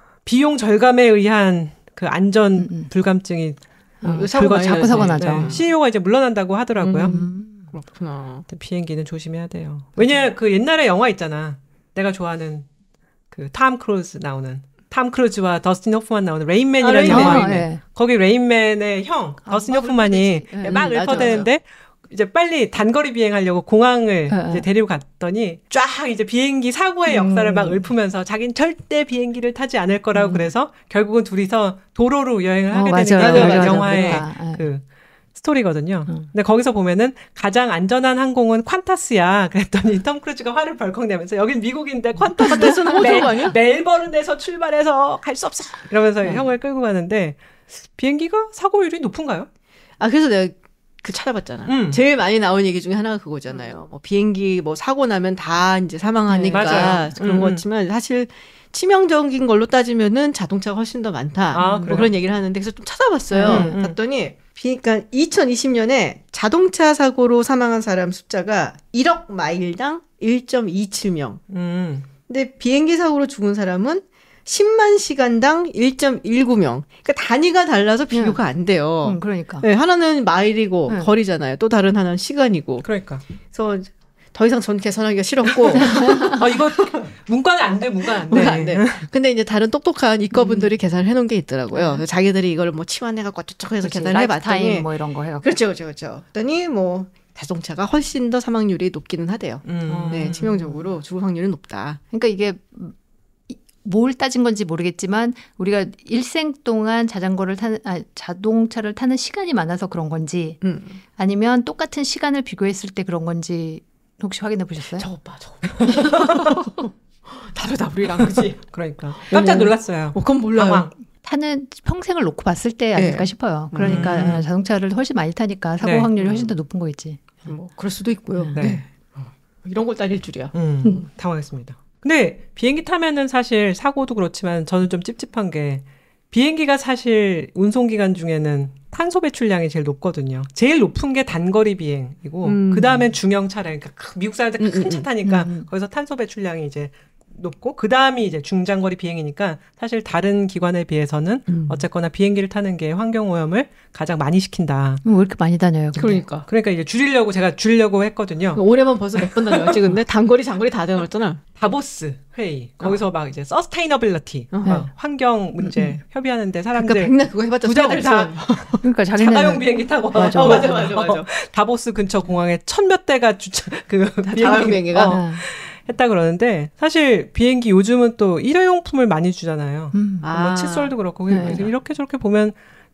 비용 절감에 의한 그 안전 음, 음. 불감증이 어, 어, 사고 불거- 많이 자꾸 나지. 사고 나죠. 네. 씨이오가 이제 물러난다고 하더라고요. 음. 음. 그렇구나. 비행기는 조심해야 돼요. 왜냐 그 옛날에 영화 있잖아. 내가 좋아하는 그 탐 크루즈 나오는 탐 크루즈와 더스틴 호프만 나오는 레인맨이라는 아, 레인맨. 영화. 어, 예. 거기 레인맨의 형 더스틴 막 호프만이 읊어대지. 예. 막 음, 맞아, 읊어대는데 이제 빨리 단거리 비행하려고 공항을 예, 이제 예. 데리고 갔더니 쫙 이제 비행기 사고의 역사를 음. 막 읊으면서 자기는 절대 비행기를 타지 않을 거라고 음. 그래서 결국은 둘이서 도로로 여행을 하게 어, 되는 게 맞아요. 그 맞아요, 맞아요. 영화의 그러니까. 예. 그 스토리거든요. 음. 근데 거기서 보면은 가장 안전한 항공은 퀀타스야. 그랬더니 톰 크루즈가 화를 벌컥 내면서 여긴 미국인데 퀀타스는 호주 아니야? 멜버른에서 출발해서 갈 수 없어. 이러면서 네. 형을 끌고 가는데 비행기가 사고율이 높은가요? 아 그래서 내가 그 찾아봤잖아. 음. 제일 많이 나온 얘기 중에 하나가 그거잖아요. 뭐 비행기 뭐 사고 나면 다 이제 사망하니까 네, 맞아요. 그런 음, 음. 거지만 사실 치명적인 걸로 따지면은 자동차가 훨씬 더 많다. 아, 뭐 그래요? 그런 얘기를 하는데 그래서 좀 찾아봤어요. 음, 음. 봤더니 비, 그러니까 이천이십 년에 자동차 사고로 사망한 사람 숫자가 일억 마일당 일 점 이칠 명. 음. 근데 비행기 사고로 죽은 사람은 십만 시간당 일 점 일구 명. 그러니까 단위가 달라서 비교가 안 돼요. 음, 그러니까. 네, 하나는 마일이고 네. 거리잖아요. 또 다른 하나는 시간이고. 그러니까. 그래서 더 이상 전 계산하기가 싫었고. 아 이거 문과는 안 돼, 문과는 안 돼. 뭔가 안 돼. 근데 이제 다른 똑똑한 이과분들이 계산을 해놓은 게 있더라고요. 그래서 자기들이 이걸 뭐 치환해갖고 어쩌고 해서 그치, 계산을 해봤더니. 라이프타임 뭐 이런 거 해갖고. 그렇죠, 그렇죠, 그렇죠. 그랬더니 뭐 자동차가 훨씬 더 사망률이 높기는 하대요. 음. 네, 치명적으로 죽을 확률이 높다. 그러니까 이게 뭘 따진 건지 모르겠지만 우리가 일생 동안 자전거를 타는 아, 자동차를 타는 시간이 많아서 그런 건지 음. 아니면 똑같은 시간을 비교했을 때 그런 건지 혹시 확인해 보셨어요? 저거 봐, 저거 봐. 다르다, 우리랑, 그지? 그러니까 깜짝 놀랐어요. 어, 그건 몰라요. 당황. 타는 평생을 놓고 봤을 때 아닐까 네. 싶어요. 그러니까 음. 아, 자동차를 훨씬 많이 타니까 사고 네. 확률이 훨씬 더 높은 거겠지. 뭐 그럴 수도 있고요. 네. 네. 이런 걸 따질 줄이야. 음, 당황했습니다. 근데 비행기 타면은 사실 사고도 그렇지만 저는 좀 찝찝한 게 비행기가 사실 운송기간 중에는 탄소 배출량이 제일 높거든요. 제일 높은 게 단거리 비행이고 음. 그 다음에 중형 차량, 그러니까 미국 사람들 음, 큰 음, 차 타니까 음, 음. 거기서 탄소 배출량이 이제 높고 그 다음이 이제 중장거리 비행이니까 사실 다른 기관에 비해서는 음. 어쨌거나 비행기를 타는 게 환경 오염을 가장 많이 시킨다. 왜 이렇게 많이 다녀요? 근데? 그러니까. 그러니까 이제 줄이려고 제가 줄이려고 했거든요. 올해만 벌써 몇 번 다녀왔지, 근데? 단거리, 장거리 다 다녀왔잖아. 다보스 회의 거기서 막 이제 서스테이너빌리티 어. 막 환경 문제 협의하는데 사람들 그러니까 백날 그거 해봤자 부자들 다 그러니까 자기네는 자가용 비행기 타고 맞아, 어, 맞아, 맞아, 맞아. 어, 다보스 근처 공항에 천몇 대가 주차 그 자가용 비행기가? 어, 했다 그러는데 사실 비행기 요즘은 또 일회용품을 많이 주잖아요. 음. 아. 뭐 칫솔도 그렇고 네. 그래서 이렇게 저렇게 보면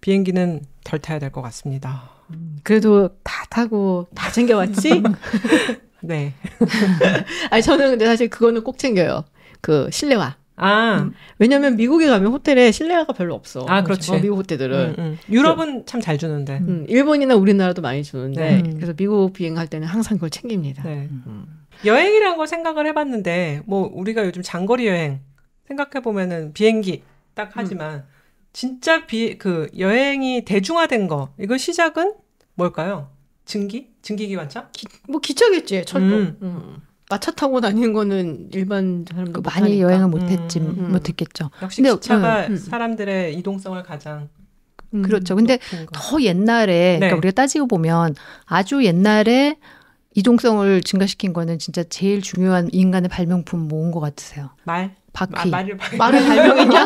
비행기는 덜 타야 될 것 같습니다. 그래도 다 타고 다 챙겨왔지? 네. 아니 저는 근데 사실 그거는 꼭 챙겨요. 그 실내화. 아, 음. 왜냐면 미국에 가면 호텔에 실내화가 별로 없어. 아, 그렇지. 어, 미국 호텔들은. 음, 음. 유럽은 참 잘 주는데. 음, 일본이나 우리나라도 많이 주는데 네. 그래서 미국 비행할 때는 항상 그걸 챙깁니다. 네. 음. 여행이라는 걸 생각을 해봤는데, 뭐, 우리가 요즘 장거리 여행 생각해보면은 비행기 딱 하지만, 진짜 비, 그, 여행이 대중화된 거, 이거 시작은 뭘까요? 증기? 증기기관차? 기, 뭐 기차겠지, 철도. 음. 음. 마차 타고 다니는 거는 일반 사람들 그 못 많이 하니까. 여행을 못했지 음, 음. 못했겠죠. 역시 근데, 기차가 음. 사람들의 이동성을 가장 음. 그렇죠. 근데 높인 거. 더 옛날에 네. 그러니까 우리가 따지고 보면 아주 옛날에 이동성을 증가시킨 거는 진짜 제일 중요한 인간의 발명품 모은 것 같으세요. 말? 바퀴. 마, 말을 발- 말을 발명했냐?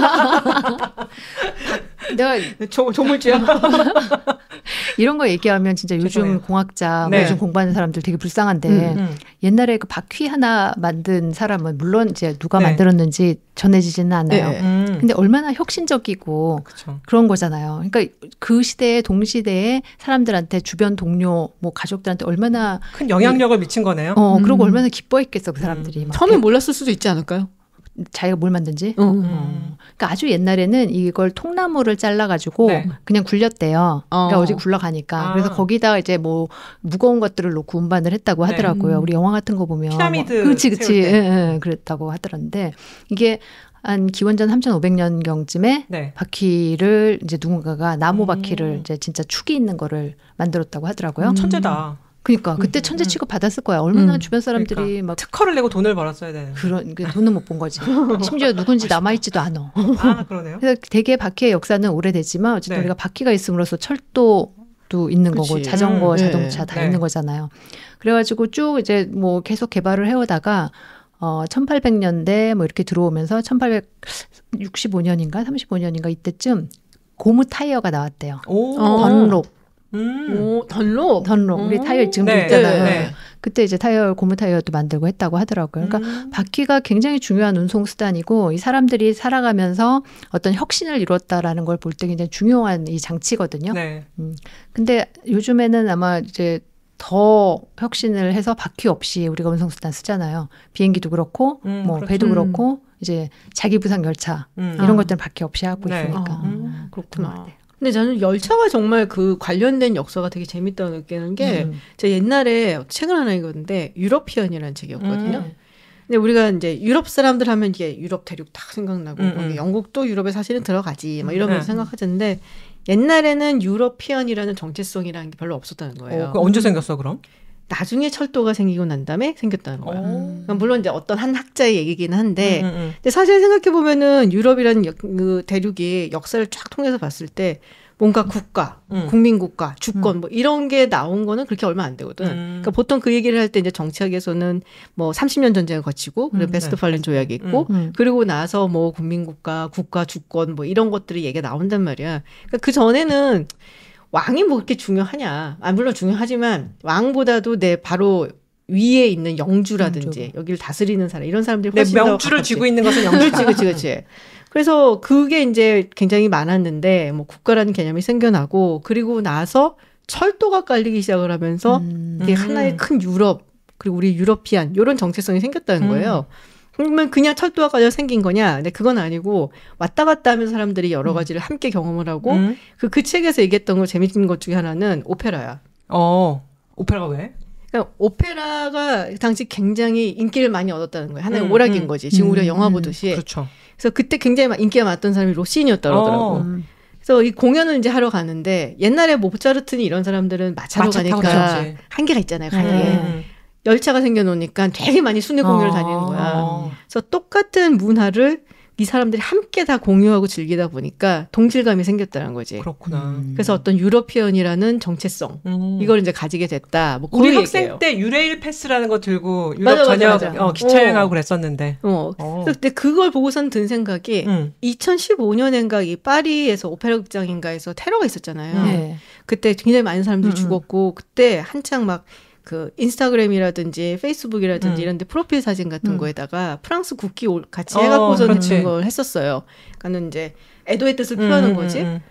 내가 조, 조물주야. 이런 거 얘기하면 진짜 요즘 죄송해요. 공학자, 뭐 네. 요즘 공부하는 사람들 되게 불쌍한데 음, 음. 옛날에 그 바퀴 하나 만든 사람은 물론 이제 누가 네. 만들었는지 전해지지는 않아요. 네. 음. 근데 얼마나 혁신적이고 그쵸. 그런 거잖아요. 그러니까 그 시대에 동시대에 사람들한테 주변 동료, 뭐 가족들한테 얼마나 큰 영향력을 미친 거네요. 어 음. 그러고 얼마나 기뻐했겠어 그 사람들이. 막 처음에 몰랐을 수도 있지 않을까요? 자기가 뭘 만든지. 어. 음. 그러니까 아주 옛날에는 이걸 통나무를 잘라가지고 네. 그냥 굴렸대요. 그러니까 어. 어디 굴러가니까. 아. 그래서 거기다 이제 뭐 무거운 것들을 놓고 운반을 했다고 네. 하더라고요. 음. 우리 영화 같은 거 보면. 피라미드 뭐, 그치, 그치. 세울 예, 때. 예, 그랬다고 하더란데 이게 한 기원전 삼천오백 년경쯤에 네. 바퀴를 이제 누군가가 나무 음. 바퀴를 이제 진짜 축이 있는 거를 만들었다고 하더라고요. 음. 천재다. 그러니까 그때 음, 천재 음. 취급 받았을 거야. 얼마나 음. 주변 사람들이 그러니까. 막 특허를 내고 돈을 벌었어야 되는. 그런 그 돈은 못 본 거지. 심지어 누군지 남아있지도 않아. 아, 그러네요. 그래서 되게 바퀴의 역사는 오래됐지만 어쨌든 네. 우리가 바퀴가 있음으로써 철도도 있는 거고 그치. 자전거, 음, 자동차 네. 다 네. 있는 거잖아요. 그래가지고 쭉 이제 뭐 계속 개발을 해오다가 어 천팔백 년대 뭐 이렇게 들어오면서 천팔백육십오 년인가 삼십오 년인가 이때쯤 고무 타이어가 나왔대요. 오. 어. 던롭, 음. 오, 던로. 던롭. 우리 타이어 지금도 네, 있잖아요. 네, 네. 그때 이제 타이어 고무 타이어도 만들고 했다고 하더라고요. 그러니까 음. 바퀴가 굉장히 중요한 운송 수단이고 이 사람들이 살아가면서 어떤 혁신을 이뤘다라는 걸 볼 때 굉장히 중요한 이 장치거든요. 네. 근데 요즘에는 아마 이제 더 혁신을 해서 바퀴 없이 우리가 운송 수단 쓰잖아요. 비행기도 그렇고 음, 뭐 그렇죠. 배도 음. 그렇고 이제 자기 부상 열차 음. 이런 아. 것들은 바퀴 없이 하고 네. 있으니까. 아, 음. 그렇구나. 근데 저는 열차가 정말 그 관련된 역사가 되게 재밌다고 느끼는 게 음. 제가 옛날에 책 하나 읽었는데 유러피언이라는 책이었거든요. 음. 근데 우리가 이제 유럽 사람들 하면 이게 유럽 대륙 딱 생각나고 음, 거기 음. 영국도 유럽에 사실은 들어가지 막 이러면서 음. 생각하셨는데 옛날에는 유러피언이라는 정체성이라는 게 별로 없었다는 거예요. 어, 그 언제 생겼어 그럼? 나중에 철도가 생기고 난 다음에 생겼다는 거야. 오. 그러니까 물론 이제 어떤 한 학자의 얘기긴 한데, 음, 음, 음. 근데 사실 생각해 보면은 유럽이라는 역- 그 대륙이 역사를 쫙 통해서 봤을 때 뭔가 국가, 음. 국민국가, 주권 뭐 이런 게 나온 거는 그렇게 얼마 안 되거든. 음. 그러니까 보통 그 얘기를 할 때 이제 정치학에서는 뭐 삼십 년 전쟁을 거치고 그리고 음, 베스트팔렌 조약이 있고 음. 그리고 나서 뭐 국민국가, 국가, 주권 뭐 이런 것들이 얘기가 나온단 말이야. 그러니까 그 전에는 왕이 뭐 그렇게 중요하냐. 아, 물론 중요하지만 왕보다도 내 바로 위에 있는 영주라든지 영주. 여기를 다스리는 사람 이런 사람들이 네, 훨씬 더 명주를 가깝지. 쥐고 있는 것은 그렇지, 영주다. 그렇지, 그렇지. 그래서 그게 이제 굉장히 많았는데 뭐 국가라는 개념이 생겨나고 그리고 나서 철도가 깔리기 시작을 하면서 음. 이게 음. 하나의 큰 유럽 그리고 우리 유러피안 이런 정체성이 생겼다는 음. 거예요. 그러면 그냥 철도가 깔려 생긴 거냐? 근데 그건 아니고 왔다 갔다 하면서 사람들이 여러 가지를 함께 경험을 하고 음. 그, 그 책에서 얘기했던 거 재밌는 것 중에 하나는 오페라야. 어. 오페라가 왜? 그러니까 오페라가 당시 굉장히 인기를 많이 얻었다는 거예요. 하나의 음, 오락인 음. 거지. 지금 우리가 음, 영화 음. 보듯이. 그렇죠. 그래서 그때 굉장히 막 인기가 많았던 사람이 로시니였다 그러더라고. 어. 음. 그래서 이 공연을 이제 하러 가는데 옛날에 모차르트니 이런 사람들은 마차로 마차 타고 가니까 가지. 한계가 있잖아요. 가기에. 네. 열차가 생겨놓으니까 되게 많이 순회 공연을 어. 다니는 거야. 어. 그래서 똑같은 문화를 이 사람들이 함께 다 공유하고 즐기다 보니까 동질감이 생겼다는 거지. 그렇구나. 음. 그래서 어떤 유러피언이라는 정체성 음. 이걸 이제 가지게 됐다. 뭐 우리 그런 학생 얘기예요. 때 유레일 패스라는 거 들고 유럽 맞아, 맞아, 전역 맞아. 어, 기차 어. 여행하고 그랬었는데. 어. 어. 그래서 근데 그걸 보고선 든 생각이 음. 이천십오 년인가 이 파리에서 오페라 극장인가에서 테러가 있었잖아요. 네. 그때 굉장히 많은 사람들이 음, 음. 죽었고 그때 한창 막 그 인스타그램이라든지 페이스북이라든지 음. 이런 데 프로필 사진 같은 음. 거에다가 프랑스 국기 올- 같이 어, 해갖고서 그렇지. 걸 했었어요. 그러니까 이제 애도의 뜻을 표하는 음, 거지. 음,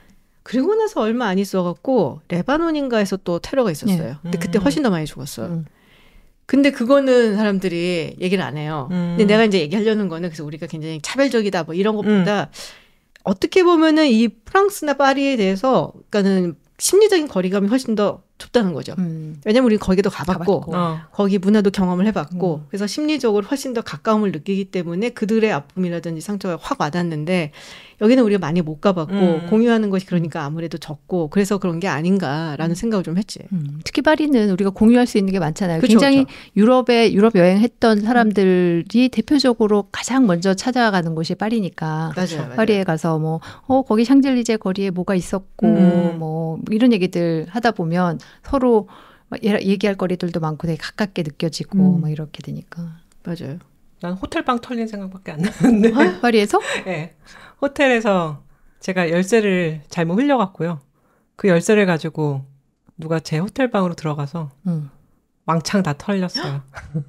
그리고 나서 얼마 안 있어갖고 레바논인가에서 또 테러가 있었어요. 네. 근데 그때 음. 훨씬 더 많이 죽었어요. 음. 근데 그거는 사람들이 얘기를 안 해요. 음. 근데 내가 이제 얘기하려는 거는 그래서 우리가 굉장히 차별적이다 뭐 이런 것보다 음. 어떻게 보면은 이 프랑스나 파리에 대해서 그러니까는 심리적인 거리감이 훨씬 더 좁다는 거죠. 음. 왜냐면 우리는 거기도 가봤고, 가봤고. 어. 거기 문화도 경험을 해봤고, 음. 그래서 심리적으로 훨씬 더 가까움을 느끼기 때문에 그들의 아픔이라든지 상처가 확 와닿는데 여기는 우리가 많이 못 가봤고 음. 공유하는 것이 그러니까 아무래도 적고 그래서 그런 게 아닌가라는 생각을 좀 했지. 음. 특히 파리는 우리가 공유할 수 있는 게 많잖아요. 그쵸, 굉장히 그쵸. 유럽에 유럽 여행했던 사람들이 대표적으로 가장 먼저 찾아가는 곳이 파리니까. 맞아요, 맞아요. 파리에 가서 뭐, 어, 거기 샹젤리제 거리에 뭐가 있었고, 음. 뭐, 이런 얘기들 하다 보면 서로 막 얘기할 거리들도 많고 되게 가깝게 느껴지고, 음. 뭐 이렇게 되니까. 맞아요. 난 호텔방 털린 생각밖에 안 나는데. 파리에서? 네. 호텔에서 제가 열쇠를 잘못 흘려갔고요. 그 열쇠를 가지고 누가 제 호텔방으로 들어가서 응. 왕창 다 털렸어요.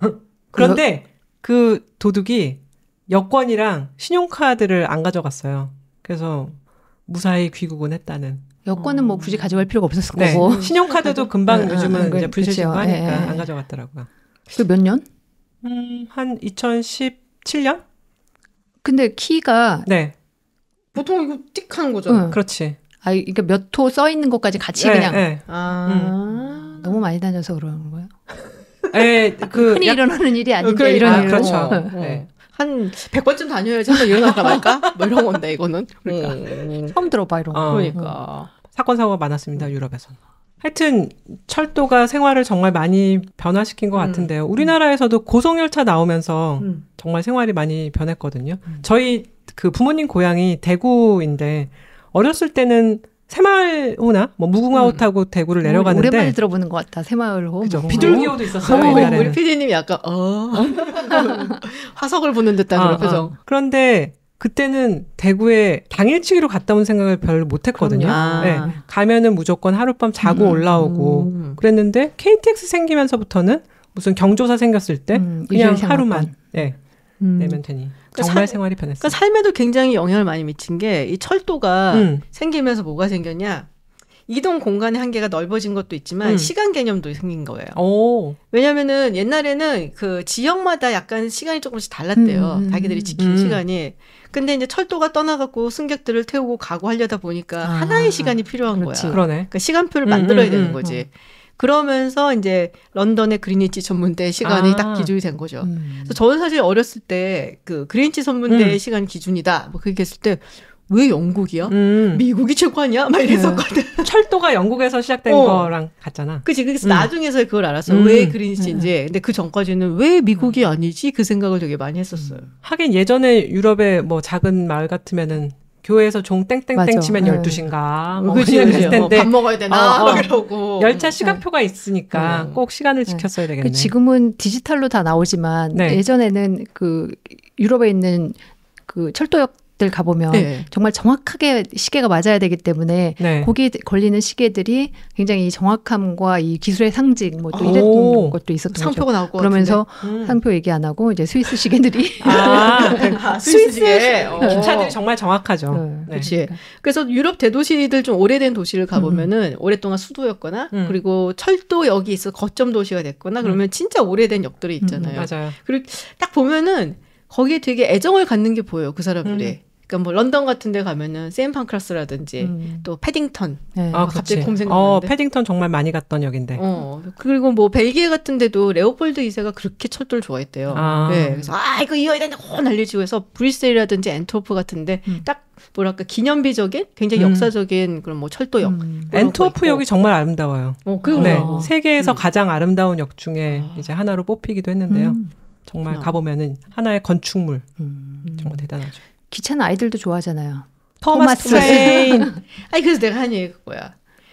그런데 그 도둑이 여권이랑 신용카드를 안 가져갔어요. 그래서 무사히 귀국은 했다는. 여권은 뭐 굳이 가져갈 필요가 없었을 네. 거고. 신용카드도 금방 응, 응, 요즘은 응, 이제 불실시고 그쵸. 하니까 예, 예. 안 가져갔더라고요. 그 몇 년? 음, 한 이천십칠 년? 근데 키가, 네. 보통 이거 띡 하는 거잖아. 응. 그렇지. 아, 그러니까 몇 호 써 있는 것까지 같이 네, 그냥 네. 아. 너무 많이 다녀서 그러는 거예요? 네, 그 흔히 약- 일어나는 일이 아닌데 그러니까. 이런 아, 일을. 그렇죠. 어. 네. 한 백 번쯤 다녀야지 한번 일어날까 말까? 뭐 이런 건데, 이거는. 그러니까. 음. 처음 들어봐 이런 거. 어. 그러니까. 사건 사고가 많았습니다. 유럽에서는. 하여튼 철도가 생활을 정말 많이 변화시킨 것 음. 같은데요. 우리나라에서도 고속열차 나오면서 음. 정말 생활이 많이 변했거든요. 음. 저희 그 부모님 고향이 대구인데 어렸을 때는 새마을호나 뭐 무궁화호 음. 타고 대구를 오랜만에 내려가는데 들어보는 것 같다. 새마을호. 그죠. 뭐. 비둘기호도 있었어요. 어, 우리 옛날에는. 피디님이 약간, 어. 화석을 보는 듯한 아, 그런 아. 표정. 그런데 그때는 대구에 당일치기로 갔다 온 생각을 별로 못했거든요. 그럼요. 네. 아. 가면은 무조건 하룻밤 자고 음. 올라오고 음. 그랬는데 케이티엑스 생기면서부터는 무슨 경조사 생겼을 때 음, 그냥 유혈 하루만 생활권. 네, 음. 내면 되니 그러니까 정말 사- 생활이 변했어요. 그러니까 삶에도 굉장히 영향을 많이 미친 게 이 철도가 음. 생기면서 뭐가 생겼냐. 이동 공간의 한계가 넓어진 것도 있지만 음. 시간 개념도 생긴 거예요. 오, 왜냐면은 옛날에는 그 지역마다 약간 시간이 조금씩 달랐대요. 음, 음, 자기들이 음. 지키는 음. 시간이. 근데 이제 철도가 떠나갖고 승객들을 태우고 가고 하려다 보니까 아, 하나의 시간이 필요한 그렇지. 거야. 그러네. 그러니까 시간표를 음, 만들어야 음, 되는 음, 거지. 그러면서 이제 런던의 그리니치 전문대 시간이 아. 딱 기준이 된 거죠. 음. 그래서 저는 사실 어렸을 때 그 그린치 전문대의 음. 시간 기준이다. 뭐 그렇게 했을 때 왜 영국이야? 음. 미국이 최고 아니야? 막 이랬었거든. 철도가 영국에서 시작된 어. 거랑 같잖아. 그치. 그래서 음. 나중에서 그걸 알았어. 음. 왜 그린치인지. 근데 그 전까지는 왜 미국이 아니지? 그 생각을 되게 많이 했었어요. 하긴 예전에 유럽의 뭐 작은 마을 같으면은 교회에서 종 땡땡땡 맞아. 치면 네. 열두 시인가 뭐 그치, 그냥 그치. 그랬을 텐데 어, 밥 먹어야 되나? 어, 어. 막 이러고. 열차 시간표가 있으니까 음. 꼭 시간을 네. 지켰어야 되겠네. 그 지금은 디지털로 다 나오지만 네. 예전에는 그 유럽에 있는 그 철도역들 가보면 네. 정말 정확하게 시계가 맞아야 되기 때문에 네. 거기에 걸리는 시계들이 굉장히 이 정확함과 이 기술의 상징 뭐 또 오. 이런 것도 있었던 거죠. 상표가 나올 것 그러면서 음. 상표 얘기 안 하고 이제 스위스 시계들이 아, 같은데. 아, 스위스 시계. 어. 기차들이 정말 정확하죠. 네. 네. 그치. 그래서 유럽 대도시들 좀 오래된 도시를 가보면은 오랫동안 수도였거나 음. 그리고 철도역이 있어 거점 도시가 됐거나 그러면 진짜 오래된 역들이 있잖아요. 맞아요. 그리고 딱 보면은 거기에 되게 애정을 갖는 게 보여요. 그 사람들이. 음. 그러니까 뭐 런던 같은 데 가면은 샌판크라스라든지 음. 또 패딩턴. 네. 아, 갑자기 그치. 곰 어, 생각나는데. 패딩턴 정말 많이 갔던 역인데. 어. 그리고 뭐 벨기에 같은 데도 레오폴드 이 세가 그렇게 철도를 좋아했대요. 아. 네. 그래서 아, 이거 이어야 된다. 고 난리치고 해서 브뤼셀이라든지 앤트워프 같은데 음. 딱 뭐랄까 기념비적인 굉장히 음. 역사적인 그런 뭐 철도역. 음. 엔트워프 있고. 역이 정말 아름다워요. 어, 그리고 네. 어. 세계에서 음. 가장 아름다운 역 중에 아. 이제 하나로 뽑히기도 했는데요. 음. 정말 그렇구나. 가보면은 하나의 건축물. 음. 정말 대단하죠. 기차는 아이들도 좋아하잖아요. 토마스 토마스 트레인. 아니 그래서 내가 한 얘기가 그거야.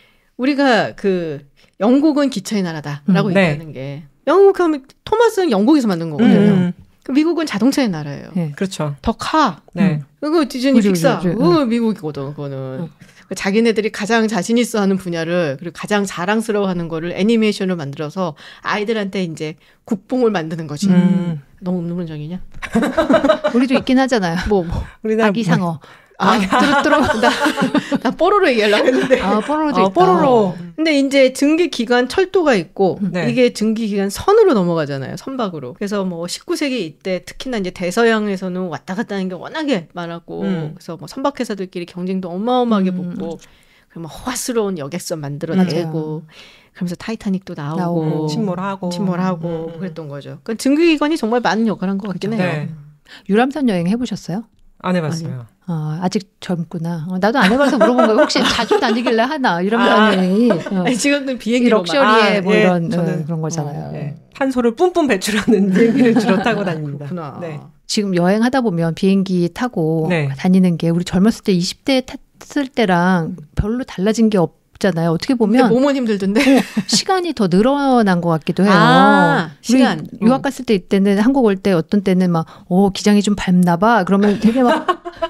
우리가 그 영국은 기차의 나라다라고 음, 네. 얘기하는 게 영국 하면 토마스는 영국에서 만든 거거든요. 음, 그 미국은 자동차의 나라예요. 네. 그렇죠. 더 카. 네. 그거 디즈니 그죠, 픽사. 그죠, 그죠. 그거 미국이거든. 그거는. 그 자기네들이 가장 자신 있어 하는 분야를 그리고 가장 자랑스러워하는 거를 애니메이션을 만들어서 아이들한테 이제 국뽕을 만드는 거지. 음. 너무 음론적이냐? 우리도 있긴 하잖아요. 뭐 뭐. 우리나라 아기 상어. 아, 뚜루뚜루. 나, 나 뽀로로 얘기하려고 했는데. 아, 뽀로로도 아, 있다. 뽀로로. 근데 이제 증기 기간 철도가 있고 네. 이게 증기 기간 선으로 넘어가잖아요. 선박으로. 그래서 뭐 십구 세기 이때 특히나 이제 대서양에서는 왔다 갔다 하는 게 워낙에 많았고 음. 그래서 뭐 선박회사들끼리 경쟁도 어마어마하게 음. 붙고 그러면 호화스러운 여객선 만들어내고 맞아요. 그러면서 타이타닉도 나오고, 나오고. 침몰하고. 침몰하고 음. 그랬던 거죠. 그러니까 증기 기관이 정말 많은 역할을 한 것 같긴 해요. 네. 유람선 여행 해보셨어요? 안 해봤어요. 어, 아직 젊구나. 어, 나도 안 해봐서 물어본 거예요. 혹시 자주 다니길래 하나 유람선 아. 여행이 어. 아니, 지금은 이 비행기로 럭셔리에 아, 뭐 예, 이런 저는- 어, 그런 거잖아요. 네. 탄소를 뿜뿜 배출하는 비행기를 주로 타고 다닙니다. 그렇구나. 네. 지금 여행하다 보면 비행기 타고 네. 다니는 게 우리 젊었을 때 이십 대 탔을 때랑 별로 달라진 게 없잖아요. 어떻게 근데 보면 몸은 힘들던데. 시간이 더 늘어난 것 같기도 해요. 아, 시간. 우리 유학 갔을 때 이때는 한국 올 때 어떤 때는 막, 오, 기장이 좀 밟나 봐. 그러면 되게 막,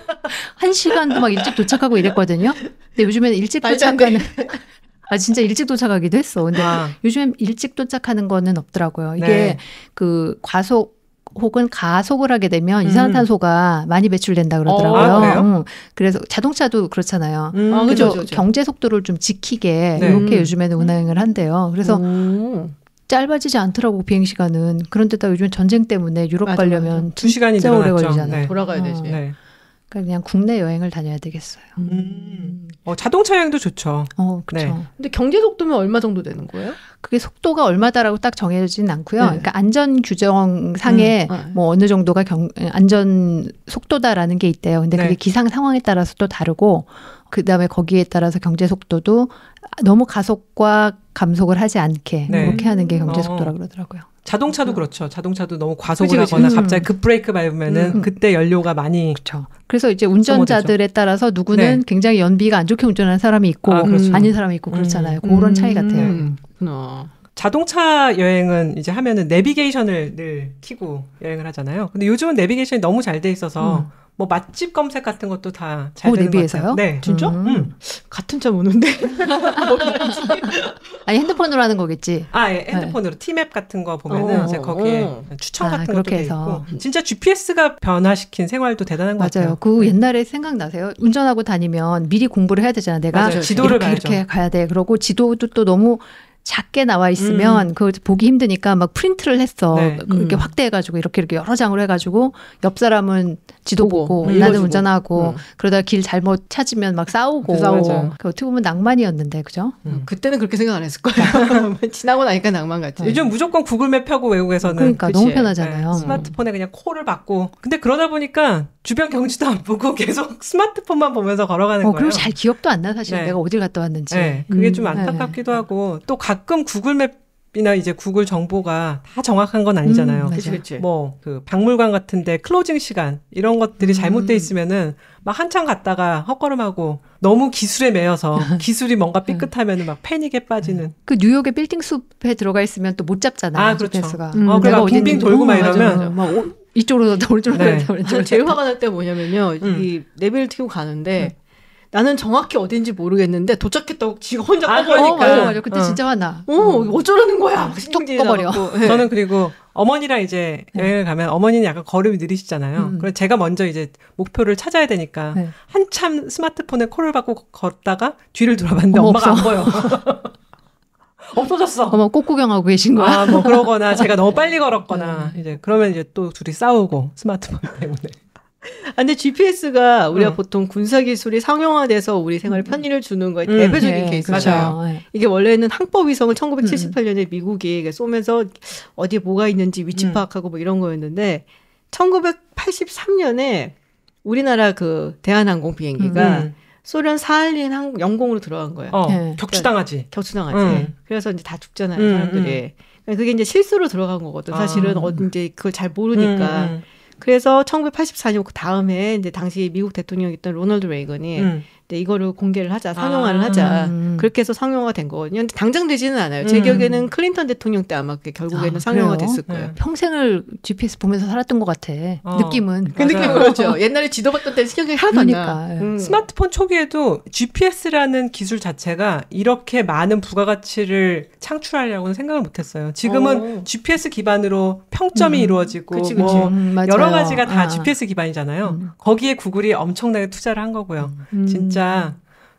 한 시간도 막 일찍 도착하고 이랬거든요. 근데 요즘에는 일찍 말도 안 돼. 도착하는, 아, 진짜 일찍 도착하기도 했어. 근데 아, 요즘엔 일찍 도착하는 거는 없더라고요. 이게 네. 그 과속, 혹은 가속을 하게 되면 음. 이산화탄소가 많이 배출된다 그러더라고요. 아, 그래요? 응. 그래서 자동차도 그렇잖아요. 음, 아, 그죠, 그래서 그죠, 그죠. 경제 속도를 좀 지키게 네. 이렇게 음. 요즘에는 운행을 한대요. 그래서 오. 짧아지지 않더라고 비행 시간은. 그런데다 요즘 전쟁 때문에 유럽 맞아, 가려면 두 시간이 진짜 오래 늘어났죠. 걸리잖아요. 네. 돌아가야 되지. 어. 네. 그러니까 그냥 국내 여행을 다녀야 되겠어요. 음. 어, 자동차 여행도 좋죠. 어, 그렇죠. 네. 근데 경제 속도면 얼마 정도 되는 거예요? 그게 속도가 얼마다라고 딱 정해지진 않고요. 네. 그러니까 안전 규정 상에 음, 네. 뭐 어느 정도가 경, 안전 속도다라는 게 있대요. 근데 네. 그게 기상 상황에 따라서 또 다르고 그다음에 거기에 따라서 경제 속도도 너무 가속과 감속을 하지 않게 네. 그렇게 하는 게 경제 어. 속도라 그러더라고요. 자동차도 그렇죠. 자동차도 너무 과속을 그치, 그치. 하거나 음. 갑자기 급브레이크 밟으면은 음. 그때 연료가 많이 그렇죠. 그래서 이제 운전자들에 따라서 누구는 네. 굉장히 연비가 안 좋게 운전하는 사람이 있고 아, 그렇죠. 아닌 사람이 있고 그렇잖아요. 음. 그런 차이 같아요. 음, 그렇구나. 자동차 여행은 이제 하면은 내비게이션을 늘 켜고 여행을 하잖아요. 근데 요즘은 내비게이션이 너무 잘 돼 있어서 음. 뭐 맛집 검색 같은 것도 다 잘 어, 되는 것 내비에서요? 같아요. 네. 진짜? 음. 음. 같은 차 오는데. 아니 핸드폰으로 하는 거겠지. 아, 예, 핸드폰으로 티맵 같은 거 보면은 어, 이제 거기에 어. 추천 아, 같은 것도 그렇게 돼 해서. 있고 진짜 지피에스가 변화시킨 생활도 대단한 것 맞아요. 같아요. 그 옛날에 생각나세요? 운전하고 다니면 미리 공부를 해야 되잖아. 내가 맞아요. 지도를 이렇게 봐야죠. 이렇게 가야 돼. 그러고 지도도 또 너무 작게 나와 있으면 음. 그거 보기 힘드니까 막 프린트를 했어. 네. 이렇게 음. 확대해가지고 이렇게 이렇게 여러 장으로 해가지고 옆 사람은 지도 보고, 보고, 음, 나는 읽어주고. 운전하고 음. 그러다 길 잘못 찾으면 막 싸우고. 싸우고. 그 어떻게 보면 낭만이었는데 그죠? 음. 그때는 그렇게 생각 안 했을 거예요. 지나고 나니까 낭만 같지. 요즘 무조건 구글맵 펴고 외국에서는 그러니까 그치. 너무 편하잖아요. 네, 스마트폰에 그냥 콜을 받고 근데 그러다 보니까 주변 경치도 안 보고 계속 스마트폰만 보면서 걸어가는 어, 거예요. 그리고 잘 기억도 안 나 사실 네. 내가 어딜 갔다 왔는지. 네, 그게 음, 좀 안타깝기도 하고 또 가끔 구글맵이나 이제 구글 정보가 다 정확한 건 아니잖아요. 음, 그치, 맞아요. 그치. 뭐 그 박물관 같은데 클로징 시간 이런 것들이 음. 잘못돼 있으면은 막 한참 갔다가 헛걸음하고 너무 기술에 매여서 기술이 뭔가 삐끗하면은 막 패닉에 빠지는. 그 뉴욕의 빌딩 숲에 들어가 있으면 또 못 잡잖아요. 아, 그렇죠. 지피에스가. 음, 어, 그래 막 빙빙 있는지. 돌고 막 어, 맞아, 이러면 맞아. 막 오- 이쪽으로 갔다 오른쪽으로 네. 갔다 오른쪽으로 제일 갔다. 화가 날 때 뭐냐면요. 음. 이 내비를 튀고 가는데 나는 정확히 어딘지 모르겠는데 도착했다고 지가 혼자 아, 꺼버리니까. 어, 맞아, 맞아. 그때 어. 진짜 화나. 어, 어쩌라는 거야. 막 뚝 신경질이 꺼버려. 나갖고. 네. 저는 그리고 어머니랑 이제 여행을 가면 어머니는 약간 걸음이 느리시잖아요. 음. 그래서 제가 먼저 이제 목표를 찾아야 되니까 네. 한참 스마트폰에 콜을 받고 걷다가 뒤를 돌아봤는데 어머, 엄마가 없어. 안 보여. 없어졌어. 어머, 꽃 구경하고 계신 거야? 아, 뭐 그러거나 제가 너무 빨리 걸었거나 이제 그러면 이제 또 둘이 싸우고 스마트폰 때문에. 아, 근데 지피에스가 우리가 음. 보통 군사 기술이 상용화돼서 우리 생활에 편의를 주는 거에 음, 대표적인 네, 케이스죠. 맞아요. 네. 이게 원래는 항법 위성을 천구백칠십팔 년에 미국이 쏘면서 어디에 뭐가 있는지 위치 음. 파악하고 뭐 이런 거였는데 천구백팔십삼 년에 우리나라 그 대한항공 비행기가 음. 소련 사할린 항 영공으로 들어간 거예요. 어, 네. 격추당하지. 격추당하지. 음. 그래서 이제 다 죽잖아요, 음, 사람들이. 그러니까 그게 이제 실수로 들어간 거거든. 사실은 아. 어, 이제 그걸 잘 모르니까. 음, 음, 그래서 천구백팔십사 년 그 다음에 이제 당시 미국 대통령이었던 로널드 레이건이 음. 네, 이거를 공개를 하자, 상용화를 아. 하자. 음. 그렇게 해서 상용화가 된 거거든요. 근데 당장 되지는 않아요. 제 음. 기억에는 클린턴 대통령 때 아마 그게 결국에는 아, 상용화가 그래요? 됐을 거예요. 네. 평생을 지피에스 보면서 살았던 것 같아. 어. 느낌은. 그 느낌은 그렇죠. 옛날에 지도 봤던 때는 신경이 하나도 안 나. 그러니까. 음. 스마트폰 초기에도 지피에스라는 기술 자체가 이렇게 많은 부가가치를 창출하려고는 생각을 못했어요. 지금은 오. 지피에스 기반으로 평점이 음. 이루어지고 그치, 그치. 뭐 음, 맞아요. 여러 가지가 다 아. 지피에스 기반이잖아요. 음. 거기에 구글이 엄청나게 투자를 한 거고요. 음. 진짜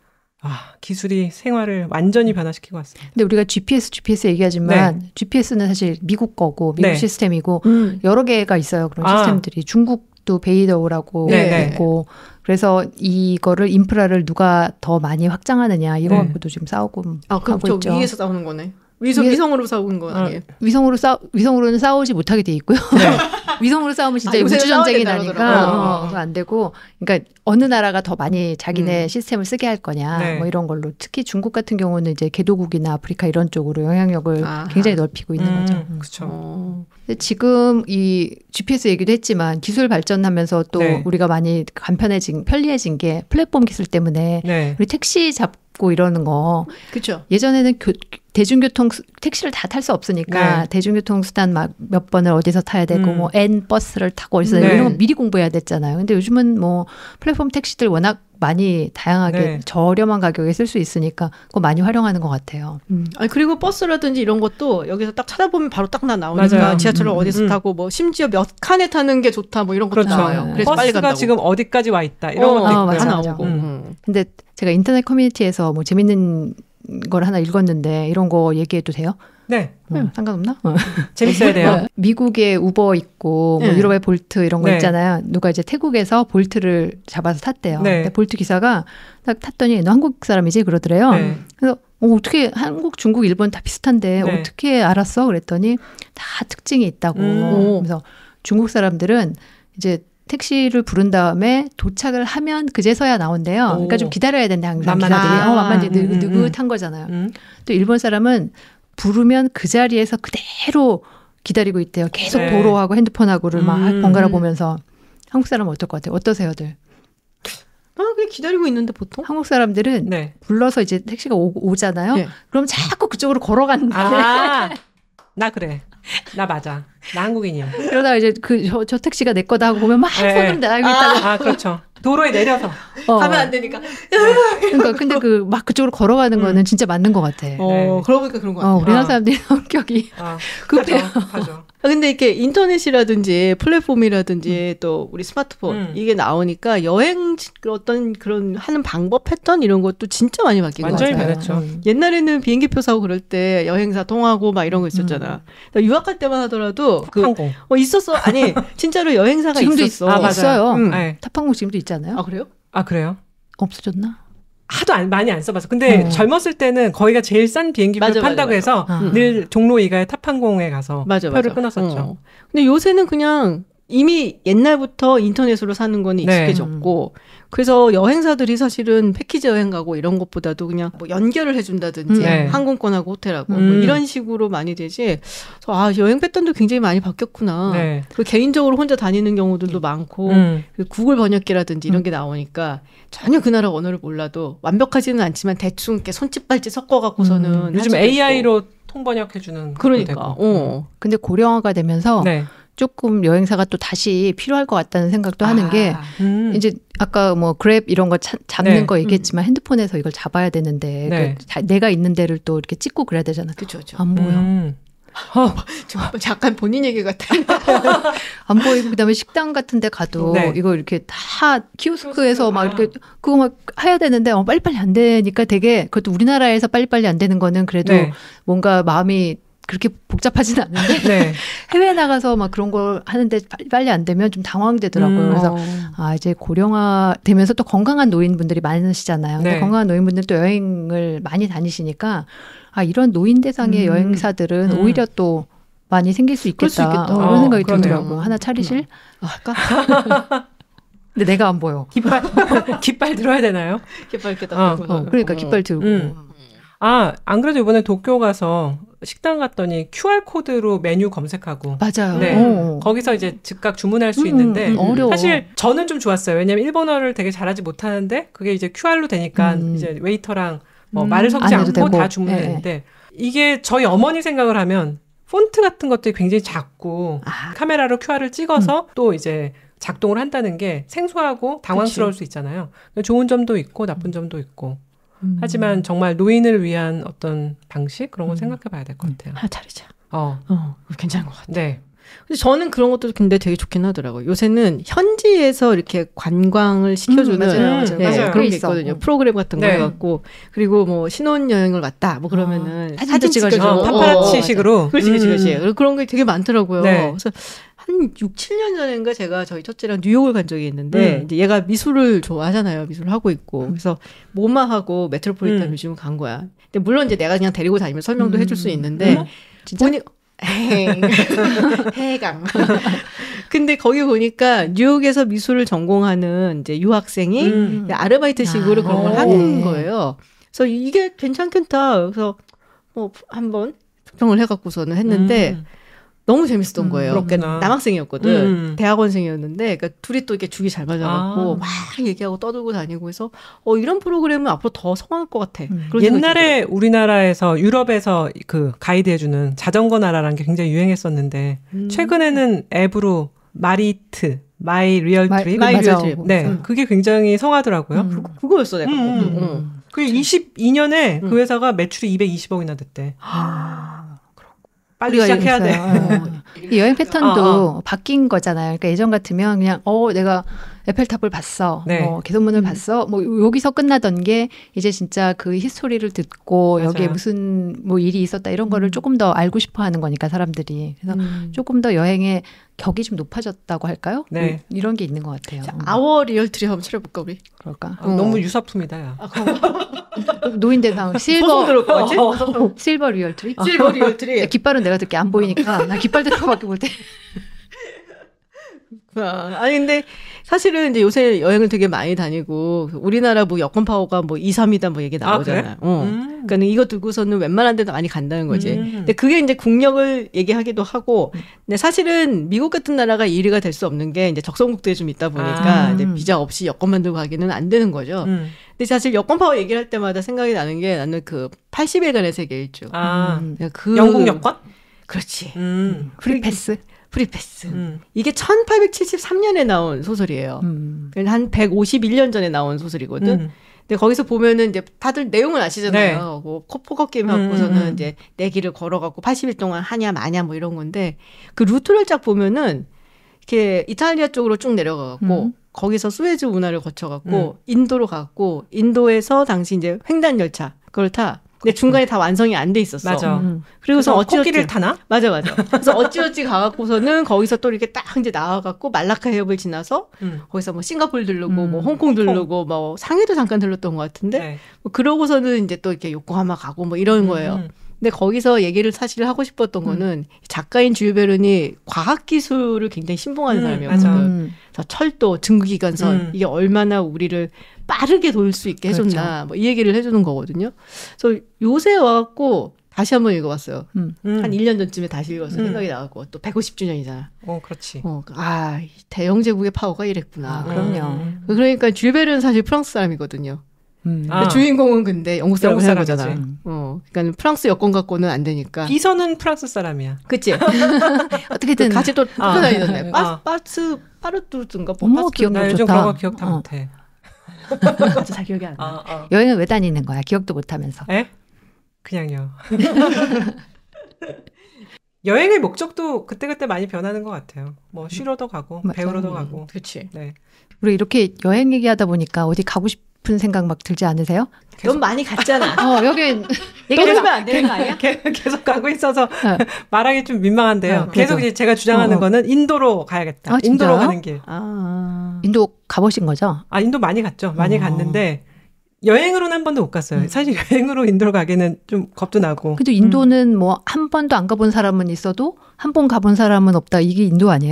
아, 기술이 생활을 완전히 변화시키고 왔습니다. 근데 우리가 지피에스, 지피에스 얘기하지만 지피에스는 사실 미국 거고 미국 네. 시스템이고 음. 여러 개가 있어요. 그런 아. 시스템들이. 중국도 베이더라고 네, 있고 그래서 이거를 인프라를 누가 더 많이 확장하느냐 이거 네. 갖고도 지금 싸우고 아, 그럼 하고 저 있죠. 위에서 싸우는 거네. 위성, 위에- 위성으로 싸우는 거 아니에요? 위성으로 싸 위성으로는 싸우지 못하게 돼 있고요. 네. 위성으로 싸우면 진짜 아, 요새는 우주 전쟁이 싸워야 나니까 된다고 어, 그거 안 되고, 그러니까 어느 나라가 더 많이 자기네 음. 시스템을 쓰게 할 거냐, 네. 뭐 이런 걸로. 특히 중국 같은 경우는 이제 개도국이나 아프리카 이런 쪽으로 영향력을 아하. 굉장히 넓히고 있는 음, 거죠. 그렇죠. 어. 근데 지금 이 지피에스 얘기도 했지만 기술 발전하면서 또 네. 우리가 많이 간편해진, 편리해진 게 플랫폼 기술 때문에 네. 우리 택시 잡고 이러는 거 그렇죠. 예전에는 교, 대중교통 수- 택시를 다 탈 수 없으니까 네. 대중교통 수단 막 몇 번을 어디서 타야 되고 음. 뭐 N 버스를 타고 어디서 네. 이런 거 미리 공부해야 됐잖아요. 근데 요즘은 뭐 플랫폼 택시들 워낙 많이 다양하게 네. 저렴한 가격에 쓸 수 있으니까 그거 많이 활용하는 것 같아요. 음. 아니 그리고 버스라든지 이런 것도 여기서 딱 찾아보면 바로 딱 나 나오니까 맞아요. 지하철을 음, 어디서 음. 타고 뭐 심지어 몇 칸에 타는 게 좋다 뭐 이런 것도 그렇죠. 나와요. 그래서 빨리 버스가 간다고. 지금 어디까지 와 있다 이런 어, 것도 아, 있고요. 맞아, 다 맞아. 나오고. 음. 음. 근데 제가 인터넷 커뮤니티에서 뭐 재밌는 걸 하나 읽었는데 이런 거 얘기해도 돼요? 네, 음, 상관없나? 어. 재밌어야 돼요. 어, 미국에 우버 있고 뭐 네. 유럽에 볼트 이런 거 네. 있잖아요. 누가 이제 태국에서 볼트를 잡아서 탔대요. 네. 근데 볼트 기사가 딱 탔더니 너 한국 사람이지 그러더래요. 네. 그래서 어, 어떻게 한국, 중국, 일본 다 비슷한데 네. 어떻게 알았어? 그랬더니 다 특징이 있다고. 음. 그래서 중국 사람들은 이제 택시를 부른 다음에 도착을 하면 그제서야 나온대요. 그러니까 오. 좀 기다려야 된다 항상 만만하게. 기사들이. 어, 만만히 음, 느, 음, 음. 느긋한 거잖아요. 음. 또 일본 사람은 부르면 그 자리에서 그대로 기다리고 있대요. 계속 네. 도로하고 핸드폰하고를 막 음. 번갈아 보면서. 한국 사람은 어떨 것 같아요? 어떠세요들? 아, 그냥 기다리고 있는데 보통. 한국 사람들은 네. 불러서 이제 택시가 오, 오잖아요. 네. 그럼 자꾸 그쪽으로 걸어간다. 아, 나 그래. 나 맞아. 나 한국인이야. 그러다가 이제 그 저 저 택시가 내 거다 하고 보면 막 네. 손을 내고 있다고. 아, 그렇죠. 도로에 내려서. 어. 가면 안 되니까. 그러니까 근데 그 막 그쪽으로 걸어가는 음. 거는 진짜 맞는 것 같아. 어, 네. 그러고 보니까 그런 거 같아요. 어, 우리나라 아. 사람들이 성격이 아, 급해요. 하죠. 하죠. 아, 근데 이렇게 인터넷이라든지 플랫폼이라든지 또 우리 스마트폰 음. 이게 나오니까 여행 지- 어떤 그런 하는 방법 패턴 이런 것도 진짜 많이 바뀐 것 완전히 같아요. 변했죠. 음. 옛날에는 비행기표 사고 그럴 때 여행사 통하고 막 이런 거 있었잖아. 나 유학할 때만 하더라도 그 항공. 어, 있었어. 아니 진짜로 여행사가 지금도 있었어. 있, 아, 맞아요. 있어요. 음. 네. 탑항공 지금도 있잖아요. 아 그래요? 아, 그래요? 없어졌나? 하도 안, 많이 안 써봐서. 근데 어. 젊었을 때는 거기가 제일 싼 비행기표를 맞아, 맞아, 판다고 맞아. 해서 아. 늘 종로 이가의 탑항공에 가서 맞아, 표를 맞아. 끊었었죠. 어. 근데 요새는 그냥 이미 옛날부터 인터넷으로 사는 거는 네. 익숙해졌고 그래서 여행사들이 사실은 패키지 여행 가고 이런 것보다도 그냥 뭐 연결을 해준다든지 네. 항공권하고 호텔하고 음. 뭐 이런 식으로 많이 되지. 그래서 아 여행 패턴도 굉장히 많이 바뀌었구나. 네. 그리고 개인적으로 혼자 다니는 경우들도 많고 음. 그 구글 번역기라든지 이런 게 나오니까 전혀 그 나라 언어를 몰라도 완벽하지는 않지만 대충 이렇게 손짓 발짓 섞어갖고서는 음. 할 요즘 수도 에이아이로 통번역해주는 것도 그러니까 되고. 어. 근데 고령화가 되면서 네. 조금 여행사가 또 다시 필요할 것 같다는 생각도 하는 게 아, 음. 이제 아까 뭐 그랩 이런 거 차- 잡는 네. 거 얘기했지만 핸드폰에서 이걸 잡아야 되는데 네. 그 자- 내가 있는 데를 또 이렇게 찍고 그래야 되잖아. 그쵸 그쵸. 안 보여. 음. 좀 잠깐 본인 얘기 같아. 안 보이고 그다음에 식당 같은 데 가도 네. 이거 이렇게 다 키오스크에서 막 아. 이렇게 그거 막 해야 되는데 어, 빨리빨리 안 되니까 되게 그것도 우리나라에서 빨리빨리 안 되는 거는 그래도 네. 뭔가 마음이 그렇게 복잡하진 않은데 네. 해외 나가서 막 그런 걸 하는데 빨리, 빨리 안 되면 좀 당황되더라고요. 음. 그래서 어. 아 이제 고령화 되면서 또 건강한 노인분들이 많으시잖아요. 근데 네. 건강한 노인분들 또 여행을 많이 다니시니까 아 이런 노인 대상의 음. 여행사들은 음. 오히려 또 많이 생길 수 있겠다. 그럴 수 있겠다. 어, 어, 이런 생각이 그러네요. 들더라고요. 하나 차리실? 아, 할까? 근데 내가 안 보여. 깃발, 깃발 들어야 되나요? 깃발 이렇게 어, 딱 어, 그러니까 깃발 들고. 음. 아, 안 그래도 이번에 도쿄 가서 식당 갔더니 큐알 코드로 메뉴 검색하고 맞아요. 네. 어. 거기서 이제 즉각 주문할 수 음, 있는데 음, 어려워. 사실 저는 좀 좋았어요. 왜냐면 일본어를 되게 잘하지 못하는데 그게 이제 큐알로 되니까 음. 이제 웨이터랑 뭐 음, 말을 섞지 안 해도 않고 되고. 다 주문했는데 이게 저희 어머니 생각을 하면 폰트 같은 것들이 굉장히 작고 아. 카메라로 큐알을 찍어서 또 이제 작동을 한다는 게 생소하고 당황스러울 수 있잖아요. 좋은 점도 있고 나쁜 점도 있고. 음. 하지만 정말 노인을 위한 어떤 방식 그런 거 음. 생각해 봐야 될 것 같아요. 하나 차리자. 어. 어, 괜찮은 것 같아. 네. 근데 저는 그런 것도 근데 되게 좋긴 하더라고요. 요새는 현지에서 이렇게 관광을 시켜주는 음, 맞아요, 맞아요. 네, 맞아요. 그런 게 있어. 있거든요. 음. 프로그램 같은 거 네. 해갖고 그리고 뭐 신혼여행을 왔다 뭐 그러면은 어, 사진 사진 찍어주고 찍어주고. 어, 파파라치식으로. 그렇지, 그렇지, 그렇지. 음. 그런 게 되게 많더라고요. 네. 그래서 한 육, 칠 년 전인가 제가 저희 첫째랑 뉴욕을 간 적이 있는데 음. 이제 얘가 미술을 좋아하잖아요. 미술을 하고 있고. 그래서 모마하고 메트로폴리탄 음. 뮤지엄 간 거야. 근데 물론 이제 내가 그냥 데리고 다니면서 설명도 음. 해줄 수 있는데 음. 진짜? 보니 에이, 해강. 근데 거기 보니까 뉴욕에서 미술을 전공하는 이제 유학생이 음. 아르바이트식으로 아, 그런 걸 오. 하는 거예요. 그래서 이게 괜찮겠다. 그래서 뭐 한번 초청을 해갖고서는 했는데 음. 너무 재밌었던 음, 거예요. 그렇구나. 그러니까 남학생이었거든. 음. 대학원생이었는데, 그러니까 둘이 또 이렇게 죽이 잘 맞아갖고 아. 막 얘기하고 떠들고 다니고 해서 어 이런 프로그램은 앞으로 더 성공할 것 같아. 음. 그런 생각이 옛날에 우리나라에서 유럽에서 그 가이드 해주는 자전거 나라라는 게 굉장히 유행했었는데 음. 최근에는 앱으로 마리트, 마이 리얼 마- 트립. 마이 맞아. 리얼 트립. 네, 음. 그게 굉장히 성하더라고요. 음. 들었어요. 그거였어 내가. 음, 음, 어. 그 이십이 년에 음. 그 회사가 매출이 이백이십억이나 됐대. 아, 빨리 우리가 시작해야 돼. 있어요. 어. 이 여행 패턴도 어, 바뀐 거잖아요. 그러니까 예전 같으면 그냥 어 내가 에펠탑을 봤어, 네. 뭐 개선문을 음. 봤어, 뭐 여기서 끝나던 게 이제 진짜 그 히스토리를 듣고 맞아요. 여기에 무슨 뭐 일이 있었다 이런 거를 음. 조금 더 알고 싶어하는 거니까 사람들이 그래서 음. 조금 더 여행의 격이 좀 높아졌다고 할까요? 네. 음, 이런 게 있는 것 같아요. 자, 음, 아워 리얼 트립 한번 차려볼까 우리? 그럴까? 아, 너무 유사품이다. 야. 아, 그거 노인 대상 소송 실버 들을 것 같지? 어. 실버 리얼 트립. 실버 리얼 트립. 깃발은 내가 듣기 안 보이니까 나 깃발 드는 거밖에 볼 때. 아, 아니 근데 사실은 이제 요새 여행을 되게 많이 다니고 우리나라 뭐 여권 파워가 뭐 이, 삼이다 뭐 얘기 나오잖아요. 그래? 어. 음. 그러니까 이거 두고서는 웬만한 데도 많이 간다는 거지. 음. 근데 그게 이제 국력을 얘기하기도 하고, 근데 사실은 미국 같은 나라가 일 위가 될 수 없는 게 이제 적성국대에 좀 있다 보니까 아. 이제 비자 없이 여권만 들고 가기는 안 되는 거죠. 음. 근데 사실 여권 파워 얘기를 할 때마다 생각이 나는 게 나는 그 팔십 일간의 세계 일주. 아, 음. 내가 그 영국 여권? 그렇지. 음. 프리패스. 프리패스. 음. 이게 천팔백칠십삼 년에 나온 소설이에요. 음. 한 백오십일 년 전에 나온 소설이거든. 음. 근데 거기서 보면은 이제 다들 내용은 아시잖아요. 네. 뭐 포커 게임 하고서는 음. 이제 내 길을 걸어갖고 팔십 일 동안 하냐 마냐 뭐 이런 건데 그 루트를 쫙 보면은 이렇게 이탈리아 쪽으로 쭉 내려가갖고 음. 거기서 수에즈 운하를 거쳐갖고 인도로 갔고 인도에서 당시 이제 횡단 열차 그걸 타. 근데 중간에 다 완성이 안 돼 있었어. 맞아. 음. 그리고서 그래서 어찌어찌 코끼리를 타나? 맞아 맞아. 그래서 어찌어찌 가갖고서는 거기서 또 이렇게 딱 이제 나와갖고 말라카 해협을 지나서 음. 거기서 뭐 싱가포르 들르고 음. 뭐 홍콩 들르고 뭐 상해도 잠깐 들렀던 것 같은데 네. 뭐 그러고서는 이제 또 이렇게 요코하마 가고 뭐 이런 거예요. 음. 근데 거기서 얘기를 사실 하고 싶었던 거는 작가인 주일 베른이 과학 기술을 굉장히 신봉하는 음, 사람이었거든. 맞아. 음. 그래서 철도, 증기기관선 음. 이게 얼마나 우리를 빠르게 돌 수 있게 해줬나 뭐 이 얘기를 해주는 거거든요. 그래서 요새 와갖고 다시 한번 읽어봤어요. 음. 음. 한 일 년 전쯤에 다시 읽어서 음. 생각이 나갖고 또 백오십 주년이잖아. 어, 그렇지. 어, 아, 이 대영 제국의 파워가 이랬구나. 아, 그럼요. 음. 그러니까 주일 베른은 사실 프랑스 사람이거든요. 음. 아. 근데 주인공은 근데 영국 사람을 영국 하는 거잖아. 사람이지. 음. 어, 그러니까 프랑스 여권 갖고는 안 되니까. 비서는 프랑스 사람이야. 그치? 어떻게든 같이 또 아. 다니던데. 아. 빠, 빠스, 파르투르인가? 뭐 어머, 파스- 기억 나 너무 요즘 좋다. 그런 거 기억 다 어. 못해. 진짜 잘 기억이 안 나. 아, 아. 여행은 왜 다니는 거야? 기억도 못 하면서. 에? 그냥요. 여행의 목적도 그때그때 많이 변하는 것 같아요. 뭐 쉬러도 가고 맞아요. 배우러도 음, 가고. 그치. 네. 우리 이렇게 여행 얘기하다 보니까 어디 가고 싶은 생각 막 들지 않으세요? 넌 많이 갔잖아. 어, 여기 얘기하면 안 되는 거 아니야? 계- 계속 가고 있어서 어. 말하기 좀 민망한데요. 어, 계속 그래서. 이제 제가 주장하는 어, 어. 거는 인도로 가야겠다. 아, 진짜요? 인도로 가는 길. 아. 인도 가보신 거죠? 아, 인도 많이 갔죠. 많이 어. 갔는데 여행으로는 한 번도 못 갔어요. 음. 사실 여행으로 인도로 가기는 좀 겁도 나고. 근데 인도는 뭐 한 번도 안 가본 사람은 있어도 한 번 가본 사람은 없다. 이게 인도 아니에요?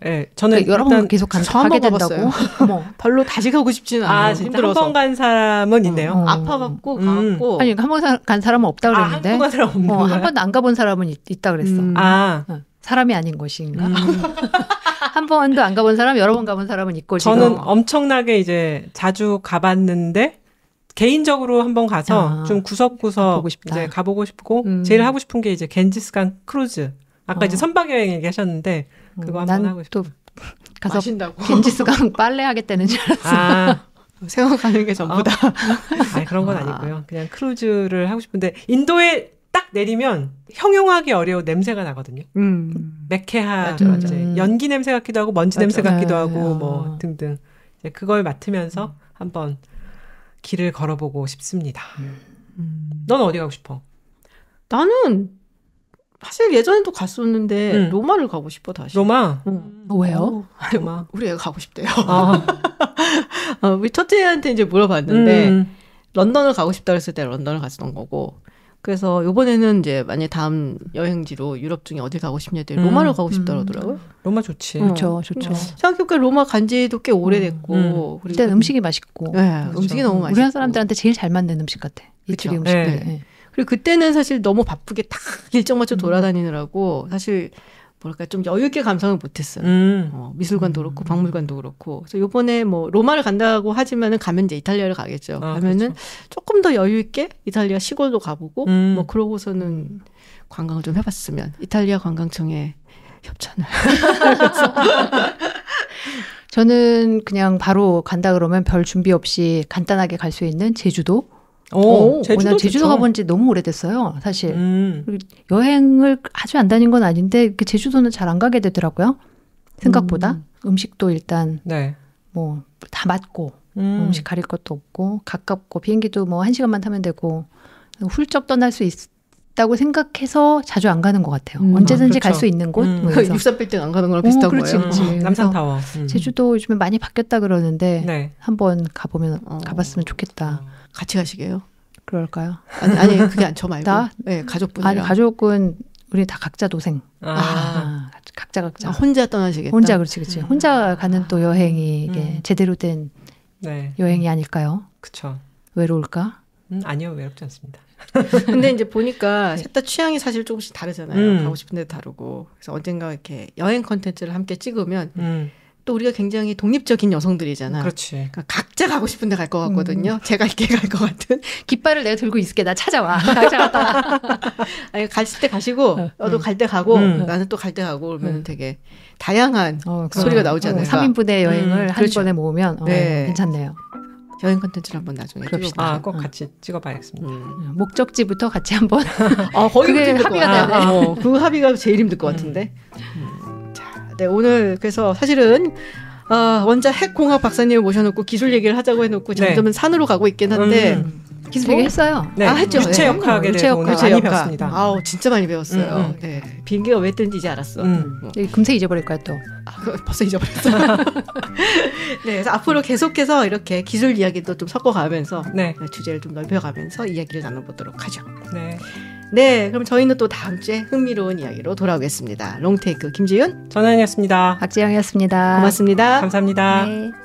네, 저는 그러니까 여러 번 일단 계속 간, 저 한 가게 번 된다고. 가봤어요. 어머. 별로 다시 가고 싶지는 않아요. 아, 진짜 힘들어서. 한 번 간 사람은 있네요. 어. 아파갖고 음. 가갖고 아니 한 번 간 사람은 없다 아, 그랬는데. 한번 간 사람 없는 어, 거야? 한 번도 안 가본 사람은 있, 있다 그랬어. 음. 아, 어, 사람이 아닌 것인가? 음. 한 번도 안 가본 사람, 여러 번 가본 사람은 있고 지금. 저는 엄청나게 이제 자주 가봤는데 개인적으로 한번 가서 아, 좀 구석구석 보고 싶다. 이제 가보고 싶고 음. 제일 하고 싶은 게 이제 겐지스강 크루즈. 아까 어. 이제 선박 여행 얘기하셨는데 그거 한번 하고 싶어요. 난또 가서 마신다고. 겐지스강 빨래 하겠다는 줄 알았어. 아, 생각하는 게 전부다. 아니, 그런 건 아. 아니고요. 그냥 크루즈를 하고 싶은데 인도에 딱 내리면 형용하기 어려운 냄새가 나거든요. 음. 매캐하 맞아, 맞아. 이제 연기 냄새 같기도 하고 먼지 맞아. 냄새 같기도 네. 하고 어. 뭐 등등 이제 그걸 맡으면서 한번 길을 걸어보고 싶습니다. 음. 넌 어디 가고 싶어? 나는 사실 예전에도 갔었는데 음. 로마를 가고 싶어 다시. 로마? 응. 왜요? 어, 로마. 우리 애가 가고 싶대요. 아, 어, 우리 첫째한테 이제 물어봤는데 음. 런던을 가고 싶다 그랬을 때 런던을 갔었던 거고. 그래서 요번에는 이제 만약 다음 여행지로 유럽 중에 어디 가고 싶냐 했더니 음. 로마를 가고 싶다 그러더라고요. 로마 좋지. 음. 좋죠, 좋죠. 생각해보니까 로마 간 지도 꽤 오래됐고. 음. 그리고 일단 음식이 맛있고. 네, 그렇죠. 음식이 너무 맛있고. 우리나라 사람들한테 제일 잘 맞는 음식 같아. 이태리 그쵸. 음식들. 네. 네. 그리고 그때는 사실 너무 바쁘게 딱 일정 맞춰 돌아다니느라고 사실 뭐랄까 좀 여유 있게 감상을 못했어요. 음. 어, 미술관도 그렇고 박물관도 그렇고. 그래서 요번에 뭐 로마를 간다고 하지만은 가면 이제 이탈리아를 가겠죠. 아, 가면은 그렇죠. 조금 더 여유 있게 이탈리아 시골도 가보고 음. 뭐 그러고서는 관광을 좀 해봤으면 이탈리아 관광청에 협찬을. 저는 그냥 바로 간다 그러면 별 준비 없이 간단하게 갈 수 있는 제주도. 오, 오, 제주도 난 제주도 좋죠. 가본 지 너무 오래됐어요, 사실. 음. 여행을 아주 안 다닌 건 아닌데 그 제주도는 잘 안 가게 되더라고요. 생각보다. 음. 식도 일단 네. 뭐 다 맞고 음. 음식 가릴 것도 없고 가깝고 비행기도 뭐 한 시간만 타면 되고 훌쩍 떠날 수 있다고 생각해서 자주 안 가는 것 같아요. 음. 언제든지 아, 갈 그렇죠. 수 있는 곳. 음. 뭐 그래서. 육삼 빌딩 안 가는 거랑 비슷한 오, 그렇지, 거예요. 그렇지. 음. 남산타워. 음. 제주도 요즘에 많이 바뀌었다 그러는데 네. 한번 가보면 어. 가봤으면 좋겠다. 같이 가시게요? 그럴까요? 아니, 아니 그게 안 저 말고. 나? 네, 가족분이랑. 아니 가족은 우리 다 각자 도생. 아. 아, 각자 각자. 아, 혼자 떠나시겠다. 혼자 그렇지 그렇지. 음. 혼자 가는 또 여행이 이게 음. 제대로 된 네. 여행이 아닐까요? 그쵸. 외로울까? 음, 아니요, 외롭지 않습니다. 근데 이제 보니까 셋 다 취향이 사실 조금씩 다르잖아요. 음. 가고 싶은 데도 다르고. 그래서 언젠가 이렇게 여행 컨텐츠를 함께 찍으면 음. 또 우리가 굉장히 독립적인 여성들이잖아. 그렇지. 그러니까 각자 가고 싶은 데 갈 것 같거든요. 제가 이렇게 갈 것 같은. 깃발을 내가 들고 있을게. 나 찾아와. 각자 갔다 와. 아니, 갔을 때 가시고, 너도 갈 때 가고, 음. 나는 또 갈 때 가고, 그러면 음. 되게 다양한 어, 소리가 어, 나오지 않을까. 삼 인분의 여행을 음, 한 그렇죠. 번에 모으면 어, 네. 괜찮네요. 여행 컨텐츠를 한번 나중에 그럽시다. 찍어보자. 아, 꼭 같이 찍어봐야겠습니다. 음. 목적지부터 같이 한번 아, 거기 그게 힘들 것 합의가 같아. 돼야 돼. 어, 그 합의가 제일 힘들 것 같은데. 음. 자, 네, 오늘 그래서 사실은 어, 원자 핵공학 박사님을 모셔놓고 기술 얘기를 하자고 해놓고 네. 점점은 산으로 가고 있긴 한데. 음. 기술 되게 뭐? 했어요. 네. 아, 했죠. 유체 네. 역학에 유체 대해서 오늘 역학. 많이 역학. 배웠습니다. 아우, 진짜 많이 배웠어요. 음, 음. 네. 비행기가 왜 뜨는지 이제 알았어. 음. 뭐. 금세 잊어버릴 거야 또. 아, 그거 벌써 잊어버렸어. 네, 그래서 앞으로 계속해서 이렇게 기술 이야기도 좀 섞어가면서 네. 네, 주제를 좀 넓혀가면서 이야기를 나눠보도록 하죠. 네. 네, 그럼 저희는 또 다음 주에 흥미로운 이야기로 돌아오겠습니다. 롱테이크 김지윤 전환이었습니다. 박지영이었습니다. 고맙습니다. 감사합니다. 네.